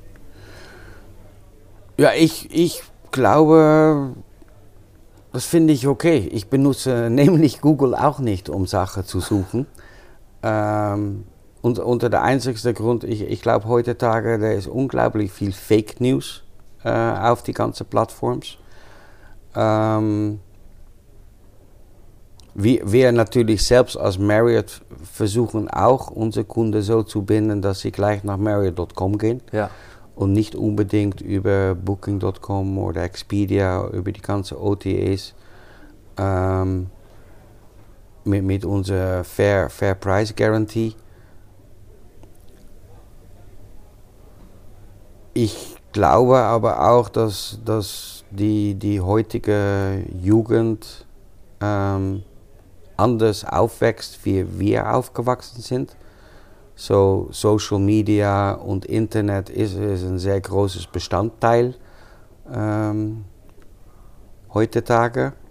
Ja, ich, ich glaube, das finde ich okay. Ich benutze nämlich Google auch nicht, um Sachen zu suchen. ähm, und unter der einzigste Grund, ich, ich glaube heutzutage, da ist unglaublich viel Fake News äh, auf die ganzen Plattforms. Ähm, Wir, wir natürlich selbst als Marriott versuchen auch unsere Kunden so zu binden, dass sie gleich nach Marriott Punkt com gehen
ja.
und nicht unbedingt über Booking Punkt com oder Expedia, über die ganzen O T As ähm, mit, mit unserer Fair, Fair Price Guarantee. Ich glaube aber auch, dass, dass die, die heutige Jugend ähm, anders aufwächst, wie wir aufgewachsen sind. So Social Media und Internet ist, ist ein sehr großes Bestandteil ähm, heutzutage.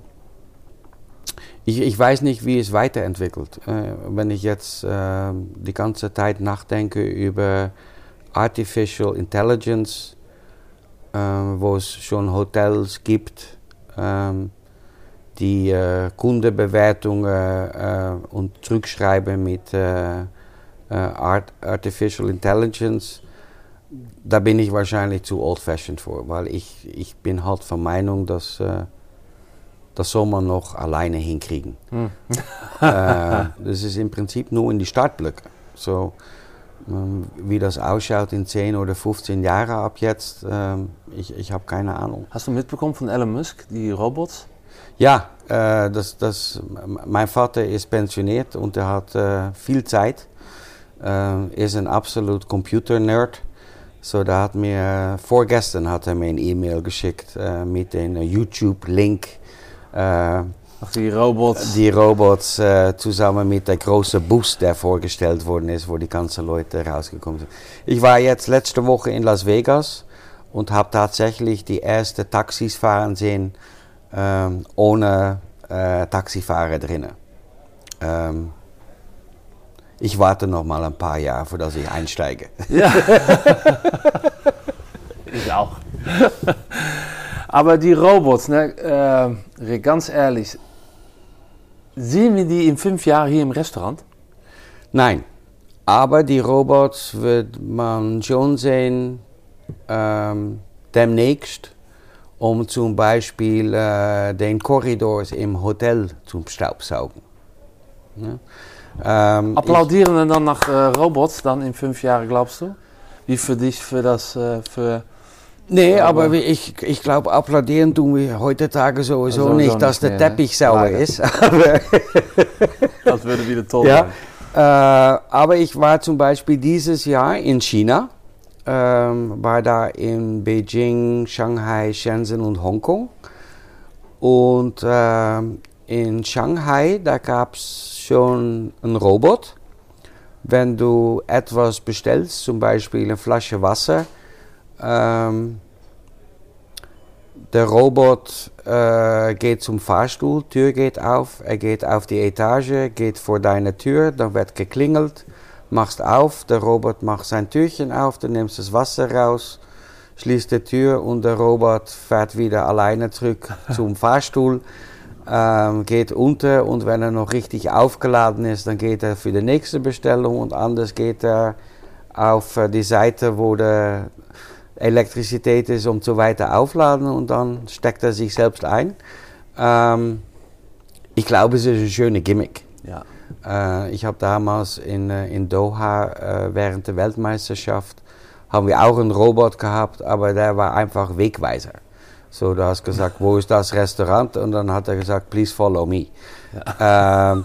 Ich, ich weiß nicht, wie es weiterentwickelt. Äh, wenn ich jetzt äh, die ganze Zeit nachdenke über Artificial Intelligence, äh, wo es schon Hotels gibt, ähm, die äh, Kundenbewertungen äh, und zurückschreiben mit äh, äh, Art, Artificial Intelligence, da bin ich wahrscheinlich zu old-fashioned für, weil ich, ich bin halt von Meinung, dass äh, das soll man noch alleine hinkriegen. Hm. äh, das ist im Prinzip nur in die Startblöcke. So, ähm, wie das ausschaut in zehn oder fünfzehn Jahren ab jetzt, ähm, ich, ich habe keine Ahnung.
Hast du mitbekommen von Elon Musk, die Robots?
Ja, äh, das, das, mein Vater ist pensioniert und er hat äh, viel Zeit. Er äh, ist ein absolut Computer-Nerd. So, da hat mir, vorgestern hat er mir eine E-Mail geschickt äh, mit einem YouTube-Link. Äh,
Ach, die Robots.
Die Robots äh, zusammen mit der großen Bus, der vorgestellt worden ist, wo die ganzen Leute rausgekommen sind. Ich war jetzt letzte Woche in Las Vegas und habe tatsächlich die ersten Taxis fahren sehen, Ähm, ohne äh, Taxifahrer drinnen. Ähm, ich warte noch mal ein paar Jahre, für dass ich einsteige.
Ja. Ich auch. Aber die Robots, ne, äh, ganz ehrlich, sehen wir die in fünf Jahren hier im Restaurant?
Nein, aber die Robots wird man schon sehen ähm, demnächst. Um zum Beispiel äh, den Korridors im Hotel zum Staubsaugen. Ja? Ähm,
Applaudieren wir dann nach äh, Robots dann in fünf Jahren, glaubst du? Wie für dich, für das, äh, für...
Nee, aber, aber ich, ich glaube, applaudieren tun wir heutzutage sowieso also nicht, so dass nicht der mehr, Teppich ne? sauber Leider. Ist.
Das würde wieder toll
ja, sein. Äh, aber ich war zum Beispiel dieses Jahr in China. Ähm, war da in Beijing, Shanghai, Shenzhen und Hongkong. Und ähm, in Shanghai, da gab es schon einen Robot. Wenn du etwas bestellst, zum Beispiel eine Flasche Wasser, ähm, der Robot äh, geht zum Fahrstuhl, Tür geht auf, er geht auf die Etage, geht vor deine Tür, dann wird geklingelt. Machst auf, der Robot macht sein Türchen auf, du nimmst das Wasser raus, schließt die Tür und der Robot fährt wieder alleine zurück zum Fahrstuhl, ähm, geht unter und wenn er noch richtig aufgeladen ist, dann geht er für die nächste Bestellung und anders geht er auf die Seite, wo die Elektrizität ist, um zu weiter aufladen und dann steckt er sich selbst ein. Ähm, ich glaube, es ist ein schöner Gimmick.
Ja.
Uh, ich habe damals in, uh, in Doha uh, während der Weltmeisterschaft haben wir auch einen Robot gehabt, aber der war einfach Wegweiser. So, du hast gesagt, wo ist das Restaurant? Und dann hat er gesagt, please follow me. Ja. Uh,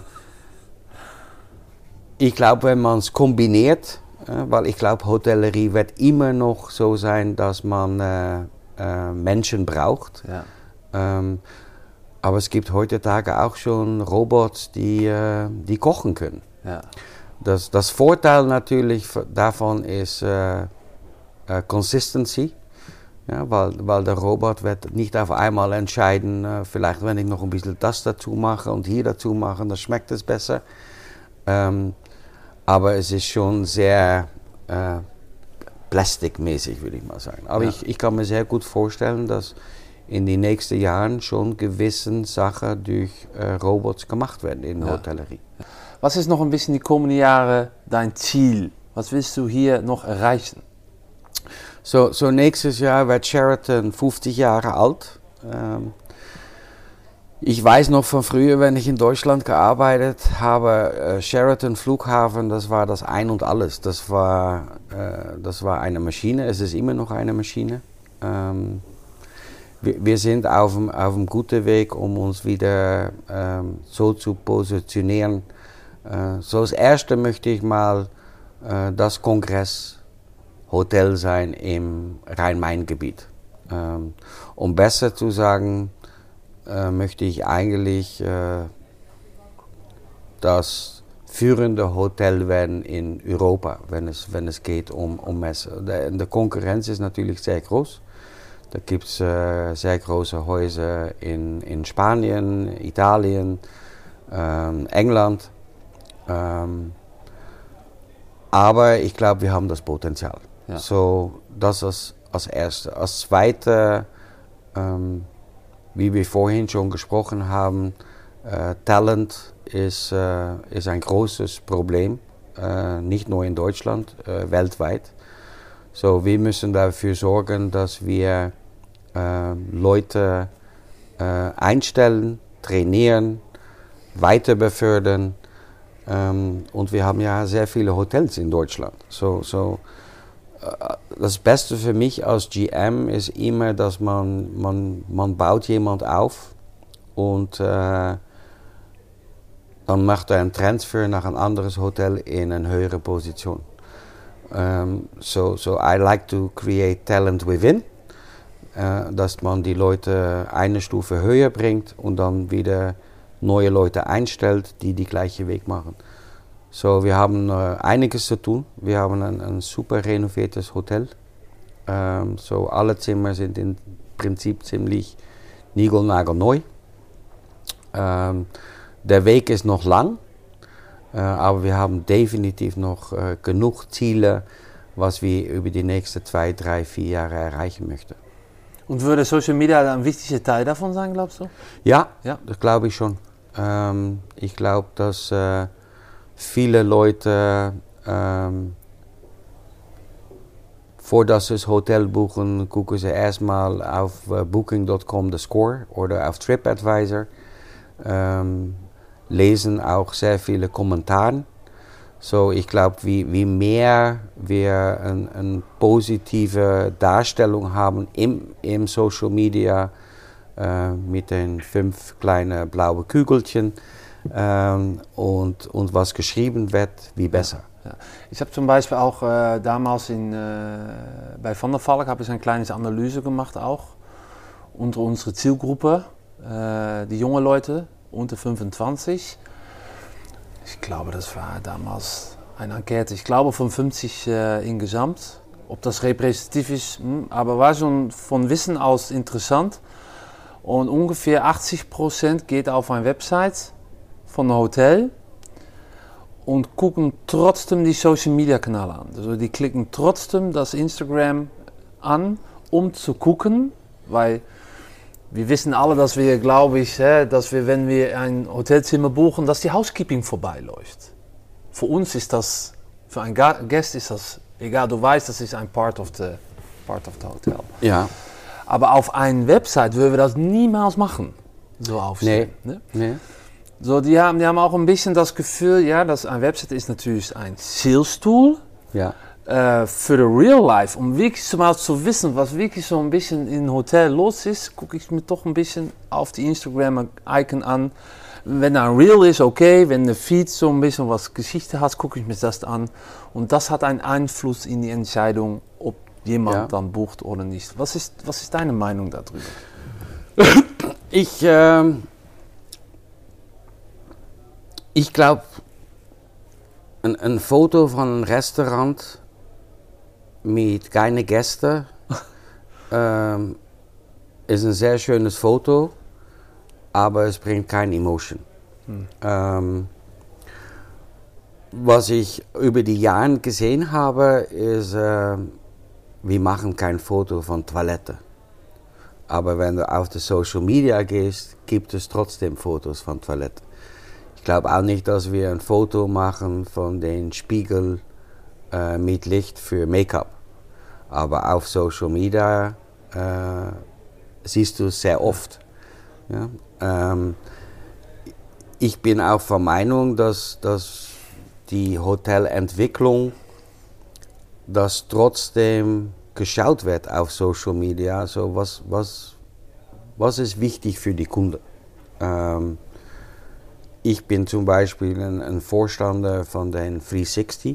ich glaube, wenn man es kombiniert, uh, weil ich glaube, Hotellerie wird immer noch so sein, dass man uh, uh, Menschen braucht. Ja. Um, Aber es gibt heutzutage auch schon Robots, die, äh, die kochen können.
Ja.
das, das Vorteil natürlich davon ist äh, äh, Consistency. Ja, weil, weil der Robot wird nicht auf einmal entscheiden, äh, vielleicht wenn ich noch ein bisschen das dazu mache und hier dazu mache, dann schmeckt es besser. Ähm, aber es ist schon sehr äh, plastikmäßig, würde ich mal sagen. Aber ja. ich, ich kann mir sehr gut vorstellen, dass in den nächsten Jahren schon gewisse Sachen durch äh, Robots gemacht werden in der ja. Hotellerie.
Was ist noch ein bisschen die kommenden Jahre dein Ziel? Was willst du hier noch erreichen?
So, so nächstes Jahr wird Sheraton fünfzig Jahre alt. Ähm, ich weiß noch von früher, wenn ich in Deutschland gearbeitet habe, äh, Sheraton Flughafen, das war das Ein und Alles. Das war, äh, das war eine Maschine, es ist immer noch eine Maschine. Ähm, wir, wir sind auf einem auf einem guten Weg, um uns wieder ähm, so zu positionieren. Äh, so als Erste möchte ich mal äh, das Kongress Hotel sein im Rhein-Main-Gebiet. Ähm, um besser zu sagen, äh, möchte ich eigentlich äh, das führende Hotel werden in Europa, wenn es, wenn es geht um, um Messe. Der, die Konkurrenz ist natürlich sehr groß. Da gibt es äh, sehr große Häuser in, in Spanien, Italien, ähm, England. Ähm, aber ich glaube, wir haben das Potenzial. Ja. So, das als, als Erste. Als Zweite, ähm, wie wir vorhin schon gesprochen haben, äh, Talent ist, äh, ist ein großes Problem, äh, nicht nur in Deutschland, äh, weltweit. So, wir müssen dafür sorgen, dass wir äh, Leute äh, einstellen, trainieren, weiter befördern. Ähm, und wir haben ja sehr viele Hotels in Deutschland. So, so, das Beste für mich als G M ist immer, dass man, man, man baut jemand auf und äh, dann macht er einen Transfer nach ein anderes Hotel in eine höhere Position. Um, so, so I like to create talent within, äh, dass man die Leute eine Stufe höher bringt und dann wieder neue Leute einstellt, die die gleiche Weg machen. So, wir haben äh, einiges zu tun. Wir haben ein, ein super renoviertes Hotel. Ähm, so, alle Zimmer sind im Prinzip ziemlich niegelnagelneu. Ähm, der Weg ist noch lang, äh, aber wir haben definitiv noch äh, genug Ziele, was wir über die nächsten zwei, drei, vier Jahre erreichen möchten.
Und würde Social Media ein wichtiger Teil davon sein, glaubst du?
Ja, ja. Das glaube ich schon. Ähm, ich glaube, dass äh, viele Leute, ähm, vor dass sie das Hotel buchen, gucken sie erstmal auf uh, Booking Punkt com the Score oder auf TripAdvisor, ähm, lesen auch sehr viele Kommentare. So, ich glaube, wie, wie mehr wir eine ein positive Darstellung haben im, im Social Media äh, mit den fünf kleinen blauen Kügelchen, Ähm, und, und was geschrieben wird, wie besser.
Ja, ja. Ich habe zum Beispiel auch äh, damals in, äh, bei Van der Valk habe ich eine kleine Analyse gemacht auch unter unsere Zielgruppe, äh, die junge Leute unter fünfundzwanzig. Ich glaube, das war damals eine Enquete. Ich glaube von fünfzig äh, insgesamt. Ob das repräsentativ ist, hm, aber war schon von Wissen aus interessant. Und ungefähr achtzig Prozent geht auf eine Website von einem Hotel und gucken trotzdem die Social Media Kanäle an. Also die klicken trotzdem das Instagram an, um zu gucken, weil wir wissen alle, dass wir, glaube ich, dass wir, wenn wir ein Hotelzimmer buchen, dass die Housekeeping vorbeiläuft. Für uns ist das, für einen Gast ist das egal, du weißt, das ist ein Part of the, part of the Hotel.
Ja.
Aber auf einer Website würden wir das niemals machen, so aufstellen.
Nee,
ne?
nee.
So, die haben, die haben auch ein bisschen das Gefühl, ja, dass eine Website ist natürlich ein Sales-Tool
ja.
äh, für the real life. Um wirklich mal zu wissen, was wirklich so ein bisschen im Hotel los ist, gucke ich mir doch ein bisschen auf die Instagram-Icon an. Wenn ein Reel ist, okay, wenn der Feed so ein bisschen was Geschichte hat, gucke ich mir das an. Und das hat einen Einfluss in die Entscheidung, ob jemand ja. dann bucht oder nicht. Was ist, was ist deine Meinung darüber?
Ich, ähm Ich glaube, Ein, ein Foto von einem Restaurant mit keine Gäste ähm, ist ein sehr schönes Foto, aber es bringt keine Emotion. Hm. Ähm, was ich über die Jahre gesehen habe, ist, äh, wir machen kein Foto von Toilette. Aber wenn du auf die Social Media gehst, gibt es trotzdem Fotos von Toilette. Ich glaube auch nicht, dass wir ein Foto machen von den Spiegel äh, mit Licht für Make-up. Aber auf Social Media äh, siehst du es sehr oft. Ja? Ähm, ich bin auch der Meinung, dass, dass die Hotelentwicklung, dass trotzdem geschaut wird auf Social Media. Also was, was, was ist wichtig für die Kunden? Ähm, ich bin zum Beispiel ein, ein Vorstander von den dreihundertsechzig.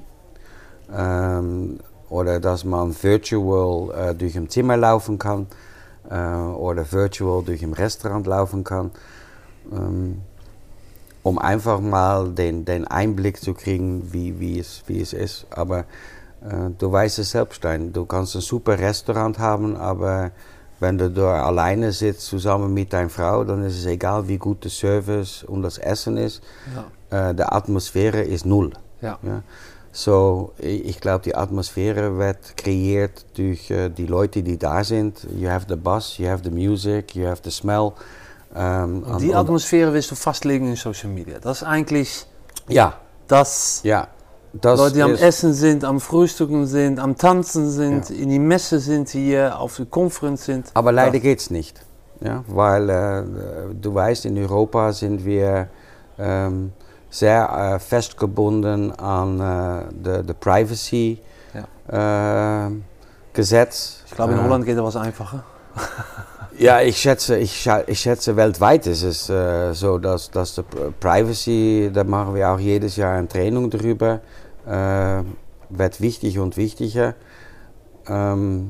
Ähm, oder dass man virtual äh, durch ein Zimmer laufen kann äh, oder virtual durch ein Restaurant laufen kann. Ähm, um einfach mal den, den Einblick zu kriegen, wie, wie, es, wie es ist. Aber äh, du weißt es selbst, Stein. Du kannst ein super Restaurant haben, aber wenn du da alleine sitzt, zusammen mit deiner Frau, dann ist es egal, wie gut der Service und das Essen ist. Ja. Äh, die Atmosphäre ist null.
Ja.
Ja? So, ich glaube, die Atmosphäre wird kreiert durch uh, die Leute, die da sind. You have the buzz, you have the music, you have the smell.
Um, und die und Atmosphäre willst du fastlegen in Social Media. Das ist eigentlich
ja.
das,
ja, das
Leute, die am Essen sind, am Frühstücken sind, am Tanzen sind, ja. in die Messe sind hier, auf der Konferenz sind.
Aber leider geht es nicht. Ja? Weil äh, du weißt, in Europa sind wir ähm, sehr äh, festgebunden an äh, der Privacy ja. äh, Gesetz.
Ich glaube, in Holland geht das einfacher.
Ja, ich schätze, ich, ich schätze weltweit ist es äh, so, dass, dass die Privacy, da machen wir auch jedes Jahr eine Training darüber, äh, wird wichtig und wichtiger. Ähm,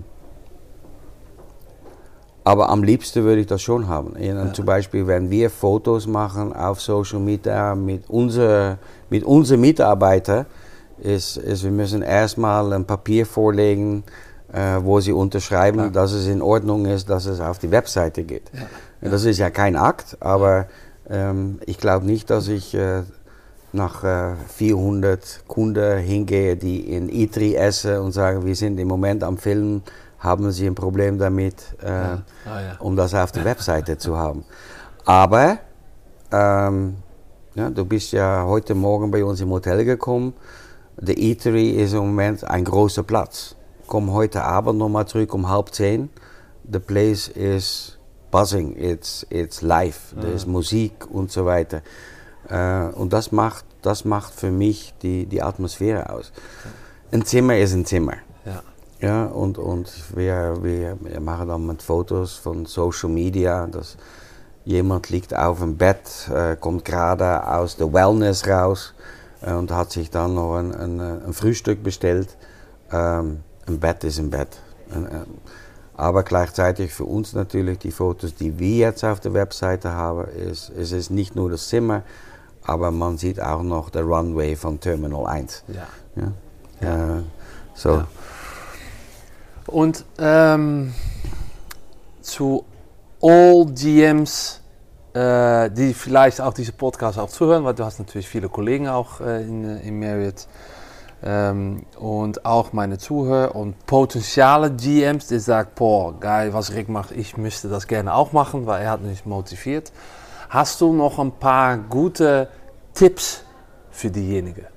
aber am liebsten würde ich das schon haben. Ja. Zum Beispiel, wenn wir Fotos machen auf Social Media mit unseren mit unser Mitarbeitern, ist, ist, wir müssen erstmal ein Papier vorlegen, Äh, wo sie unterschreiben, ja. dass es in Ordnung ist, dass es auf die Webseite geht. Ja. Ja. Das ist ja kein Akt, aber ähm, ich glaube nicht, dass ich äh, nach äh, vierhundert Kunden hingehe, die in Eatery essen und sagen, wir sind im Moment am Filmen, haben sie ein Problem damit, äh, ja. Ah, ja. um das auf der Webseite zu haben. Aber ähm, ja, du bist ja heute Morgen bei uns im Hotel gekommen. Der Eatery ist im Moment ein großer Platz. Komm heute Abend nochmal zurück um halb zehn. The place is buzzing, it's, it's live, mhm. da ist Musik und so weiter. Äh, und das macht, das macht für mich die, die Atmosphäre aus. Ein Zimmer ist ein Zimmer. Ja. Ja, und und wir, wir, wir machen dann mit Fotos von Social Media, dass jemand liegt auf dem Bett, äh, kommt gerade aus der Wellness raus äh, und hat sich dann noch ein, ein, ein Frühstück bestellt. Ähm, Ein Bett ist ein Bett. Aber gleichzeitig für uns natürlich die Fotos, die wir jetzt auf der Webseite haben, ist, ist es nicht nur das Zimmer, aber man sieht auch noch den Runway von Terminal eins. Ja. Ja? Ja. Äh, so. Ja.
Und ähm, zu all G Ms, äh, die vielleicht auch diese Podcast auch zuhören, weil du hast natürlich viele Kollegen auch äh, in, in Marriott. Ähm, und auch meine Zuhörer und potenzielle G Ms, die sagen, boah, geil, was Rick macht, ich müsste das gerne auch machen, weil er hat mich motiviert. Hast du noch ein paar gute Tipps für diejenigen?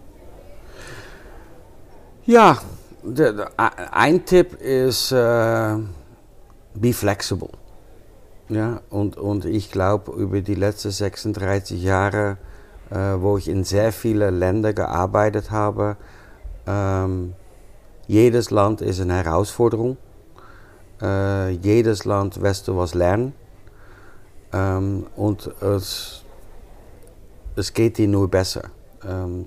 Ja, de, de, ein Tipp ist, uh, be flexible. Ja, und, und ich glaube, über die letzten sechsunddreißig Jahre, Uh, wo ich in sehr vielen Ländern gearbeitet habe. Ähm, jedes Land ist eine Herausforderung. Äh, jedes Land wirst du was lernen. Ähm, und es, es geht dir nur besser. Ähm,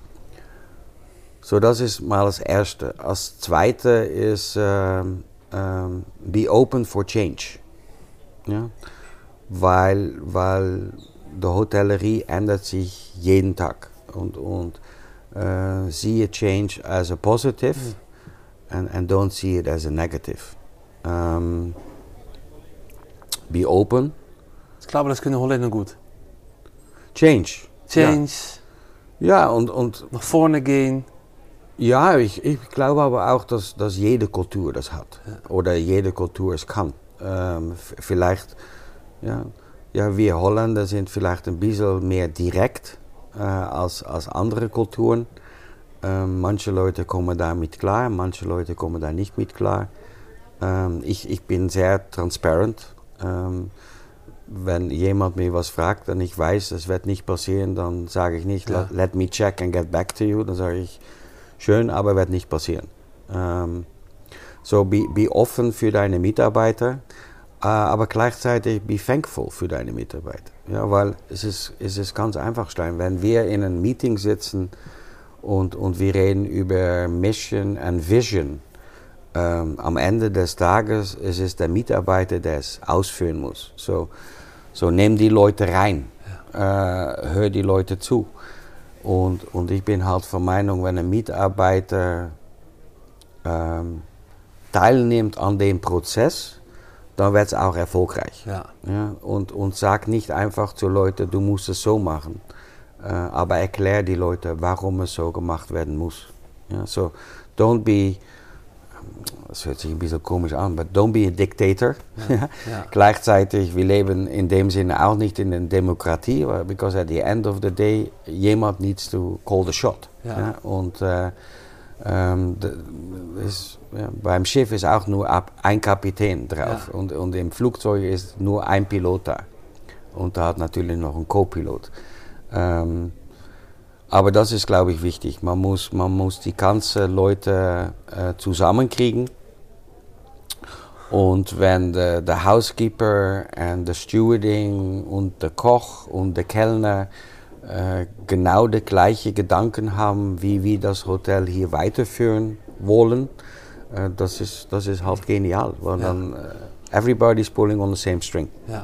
so, das ist mal das Erste. Als Zweite ist ähm, ähm, be open for change. Ja? Weil, weil die Hotellerie ändert sich jeden Tag und, und uh, see a change as a positive mm. and, and don't see it as a negative. Um, be open.
Ich glaube, das können Holländer gut.
Change.
Change.
Ja, ja und, und
nach vorne gehen.
Ja, ich, ich glaube aber auch, dass, dass jede Kultur das hat. Ja. Oder jede Kultur es kann. Ähm, f- vielleicht, ja, ja, wir Holländer sind vielleicht ein bisschen mehr direkt äh, als, als andere Kulturen. Ähm, manche Leute kommen da mit klar, manche Leute kommen da nicht mit klar. Ähm, ich, ich bin sehr transparent. Ähm, wenn jemand mir was fragt und ich weiß, es wird nicht passieren, dann sage ich nicht, ja. let, let me check and get back to you. Dann sage ich, schön, aber wird nicht passieren. Ähm, so, be, be offen für deine Mitarbeiter, äh, aber gleichzeitig be thankful für deine Mitarbeiter. Ja, weil es ist, es ist ganz einfach, Stein, wenn wir in einem Meeting sitzen und, und wir reden über Mission and Vision, ähm, am Ende des Tages ist es der Mitarbeiter, der es ausführen muss. So, so nimm die Leute rein, ja. äh, hör die Leute zu. Und, und ich bin halt der Meinung, wenn ein Mitarbeiter ähm, teilnimmt an dem Prozess, dann wird es auch erfolgreich.
Ja.
Ja, und, und sag nicht einfach zu Leuten, du musst es so machen, äh, aber erklär die Leute, warum es so gemacht werden muss. Ja, so, don't be, das hört sich ein bisschen komisch an, but don't be a dictator. Ja. Ja. Gleichzeitig, wir leben in dem Sinne auch nicht in einer Demokratie, because at the end of the day, jemand needs to call the shot.
Ja.
Ja, und äh, ähm, ist, ja, beim Schiff ist auch nur ab ein Kapitän drauf, ja. und, und im Flugzeug ist nur ein Pilot da. Und da hat natürlich noch ein Co-Pilot. Ähm, Aber das ist, glaube ich, wichtig. Man muss, man muss die ganzen Leute äh, zusammenkriegen. Und wenn der, der Housekeeper und der Stewarding und der Koch und der Kellner äh, genau die gleichen Gedanken haben, wie wir das Hotel hier weiterführen wollen, äh, das ist, das ist halt genial. Weil
ja.
dann äh, everybody's pulling on the same string.
Ja.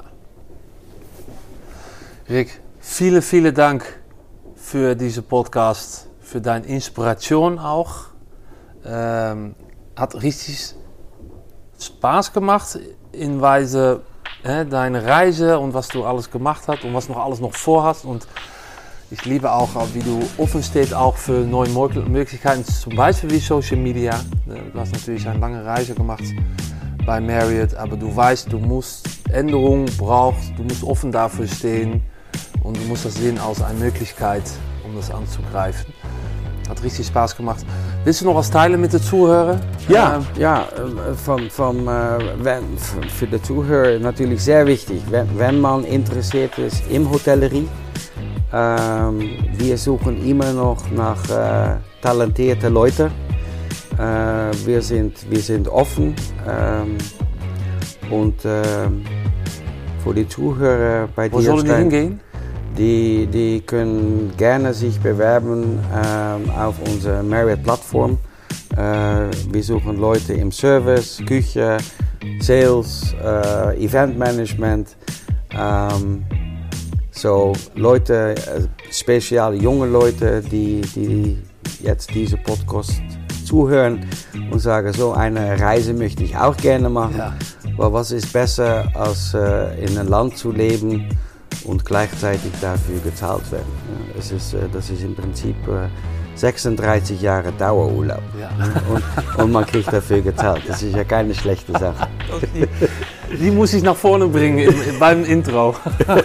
Rick, vielen, vielen Dank für diesen Podcast, für deine Inspiration auch. Ähm, hat richtig Spaß gemacht in Weise äh, deine Reise und was du alles gemacht hast und was noch alles noch vorhast. Und ich liebe auch, wie du offen stehst auch für neue Möglichkeiten, zum Beispiel wie Social Media. Du hast natürlich eine lange Reise gemacht bei Marriott, aber du weißt, du musst Änderungen brauchst, du musst offen dafür stehen. Und du musst das sehen als eine Möglichkeit, um das anzugreifen. Hat richtig Spaß gemacht. Willst du noch was teilen mit den Zuhörern?
Ja, ähm, ja vom, vom, äh, wenn, für die Zuhörer natürlich sehr wichtig, wenn, wenn man interessiert ist in Hotellerie. Ähm, wir suchen immer noch nach äh, talentierten Leuten. Äh, wir, sind, wir sind offen. Ähm, und äh, für die Zuhörer bei dir.
Wo sollen die hingehen?
Die, die können gerne sich bewerben ähm, auf unserer Marriott-Plattform. Äh, wir suchen Leute im Service, Küche, Sales, äh, Eventmanagement. Ähm, so Leute, äh, speziell junge Leute, die, die jetzt diese Podcast zuhören und sagen, so eine Reise möchte ich auch gerne machen. Ja. Aber was ist besser, als äh, in einem Land zu leben und gleichzeitig dafür gezahlt werden. Ja, es ist, das ist im Prinzip äh, sechsunddreißig Jahre Dauerurlaub. Ja. Und, und man kriegt dafür gezahlt. Das ist ja keine schlechte Sache.
Die, die muss ich nach vorne bringen im, beim Intro.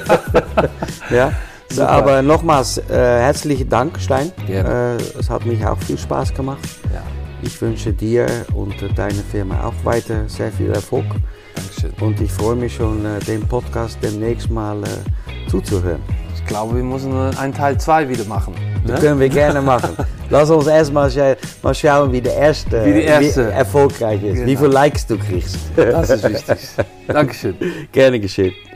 Ja, so, aber nochmals äh, herzlichen Dank, Stein. Äh, es hat mich auch viel Spaß gemacht.
Ja.
Ich wünsche dir und deiner Firma auch weiter sehr viel Erfolg.
Dankeschön.
Und ich freue mich schon, äh, den Podcast demnächst mal äh, zuzuhören.
Ich glaube, wir müssen einen Teil zwei wieder machen.
Das ne? können wir gerne machen. Lass uns erstmal scha- mal schauen, wie der erste,
wie die erste.
Wie erfolgreich ist. Genau. Wie viele Likes du kriegst.
Das ist wichtig. Dankeschön.
Gerne geschehen.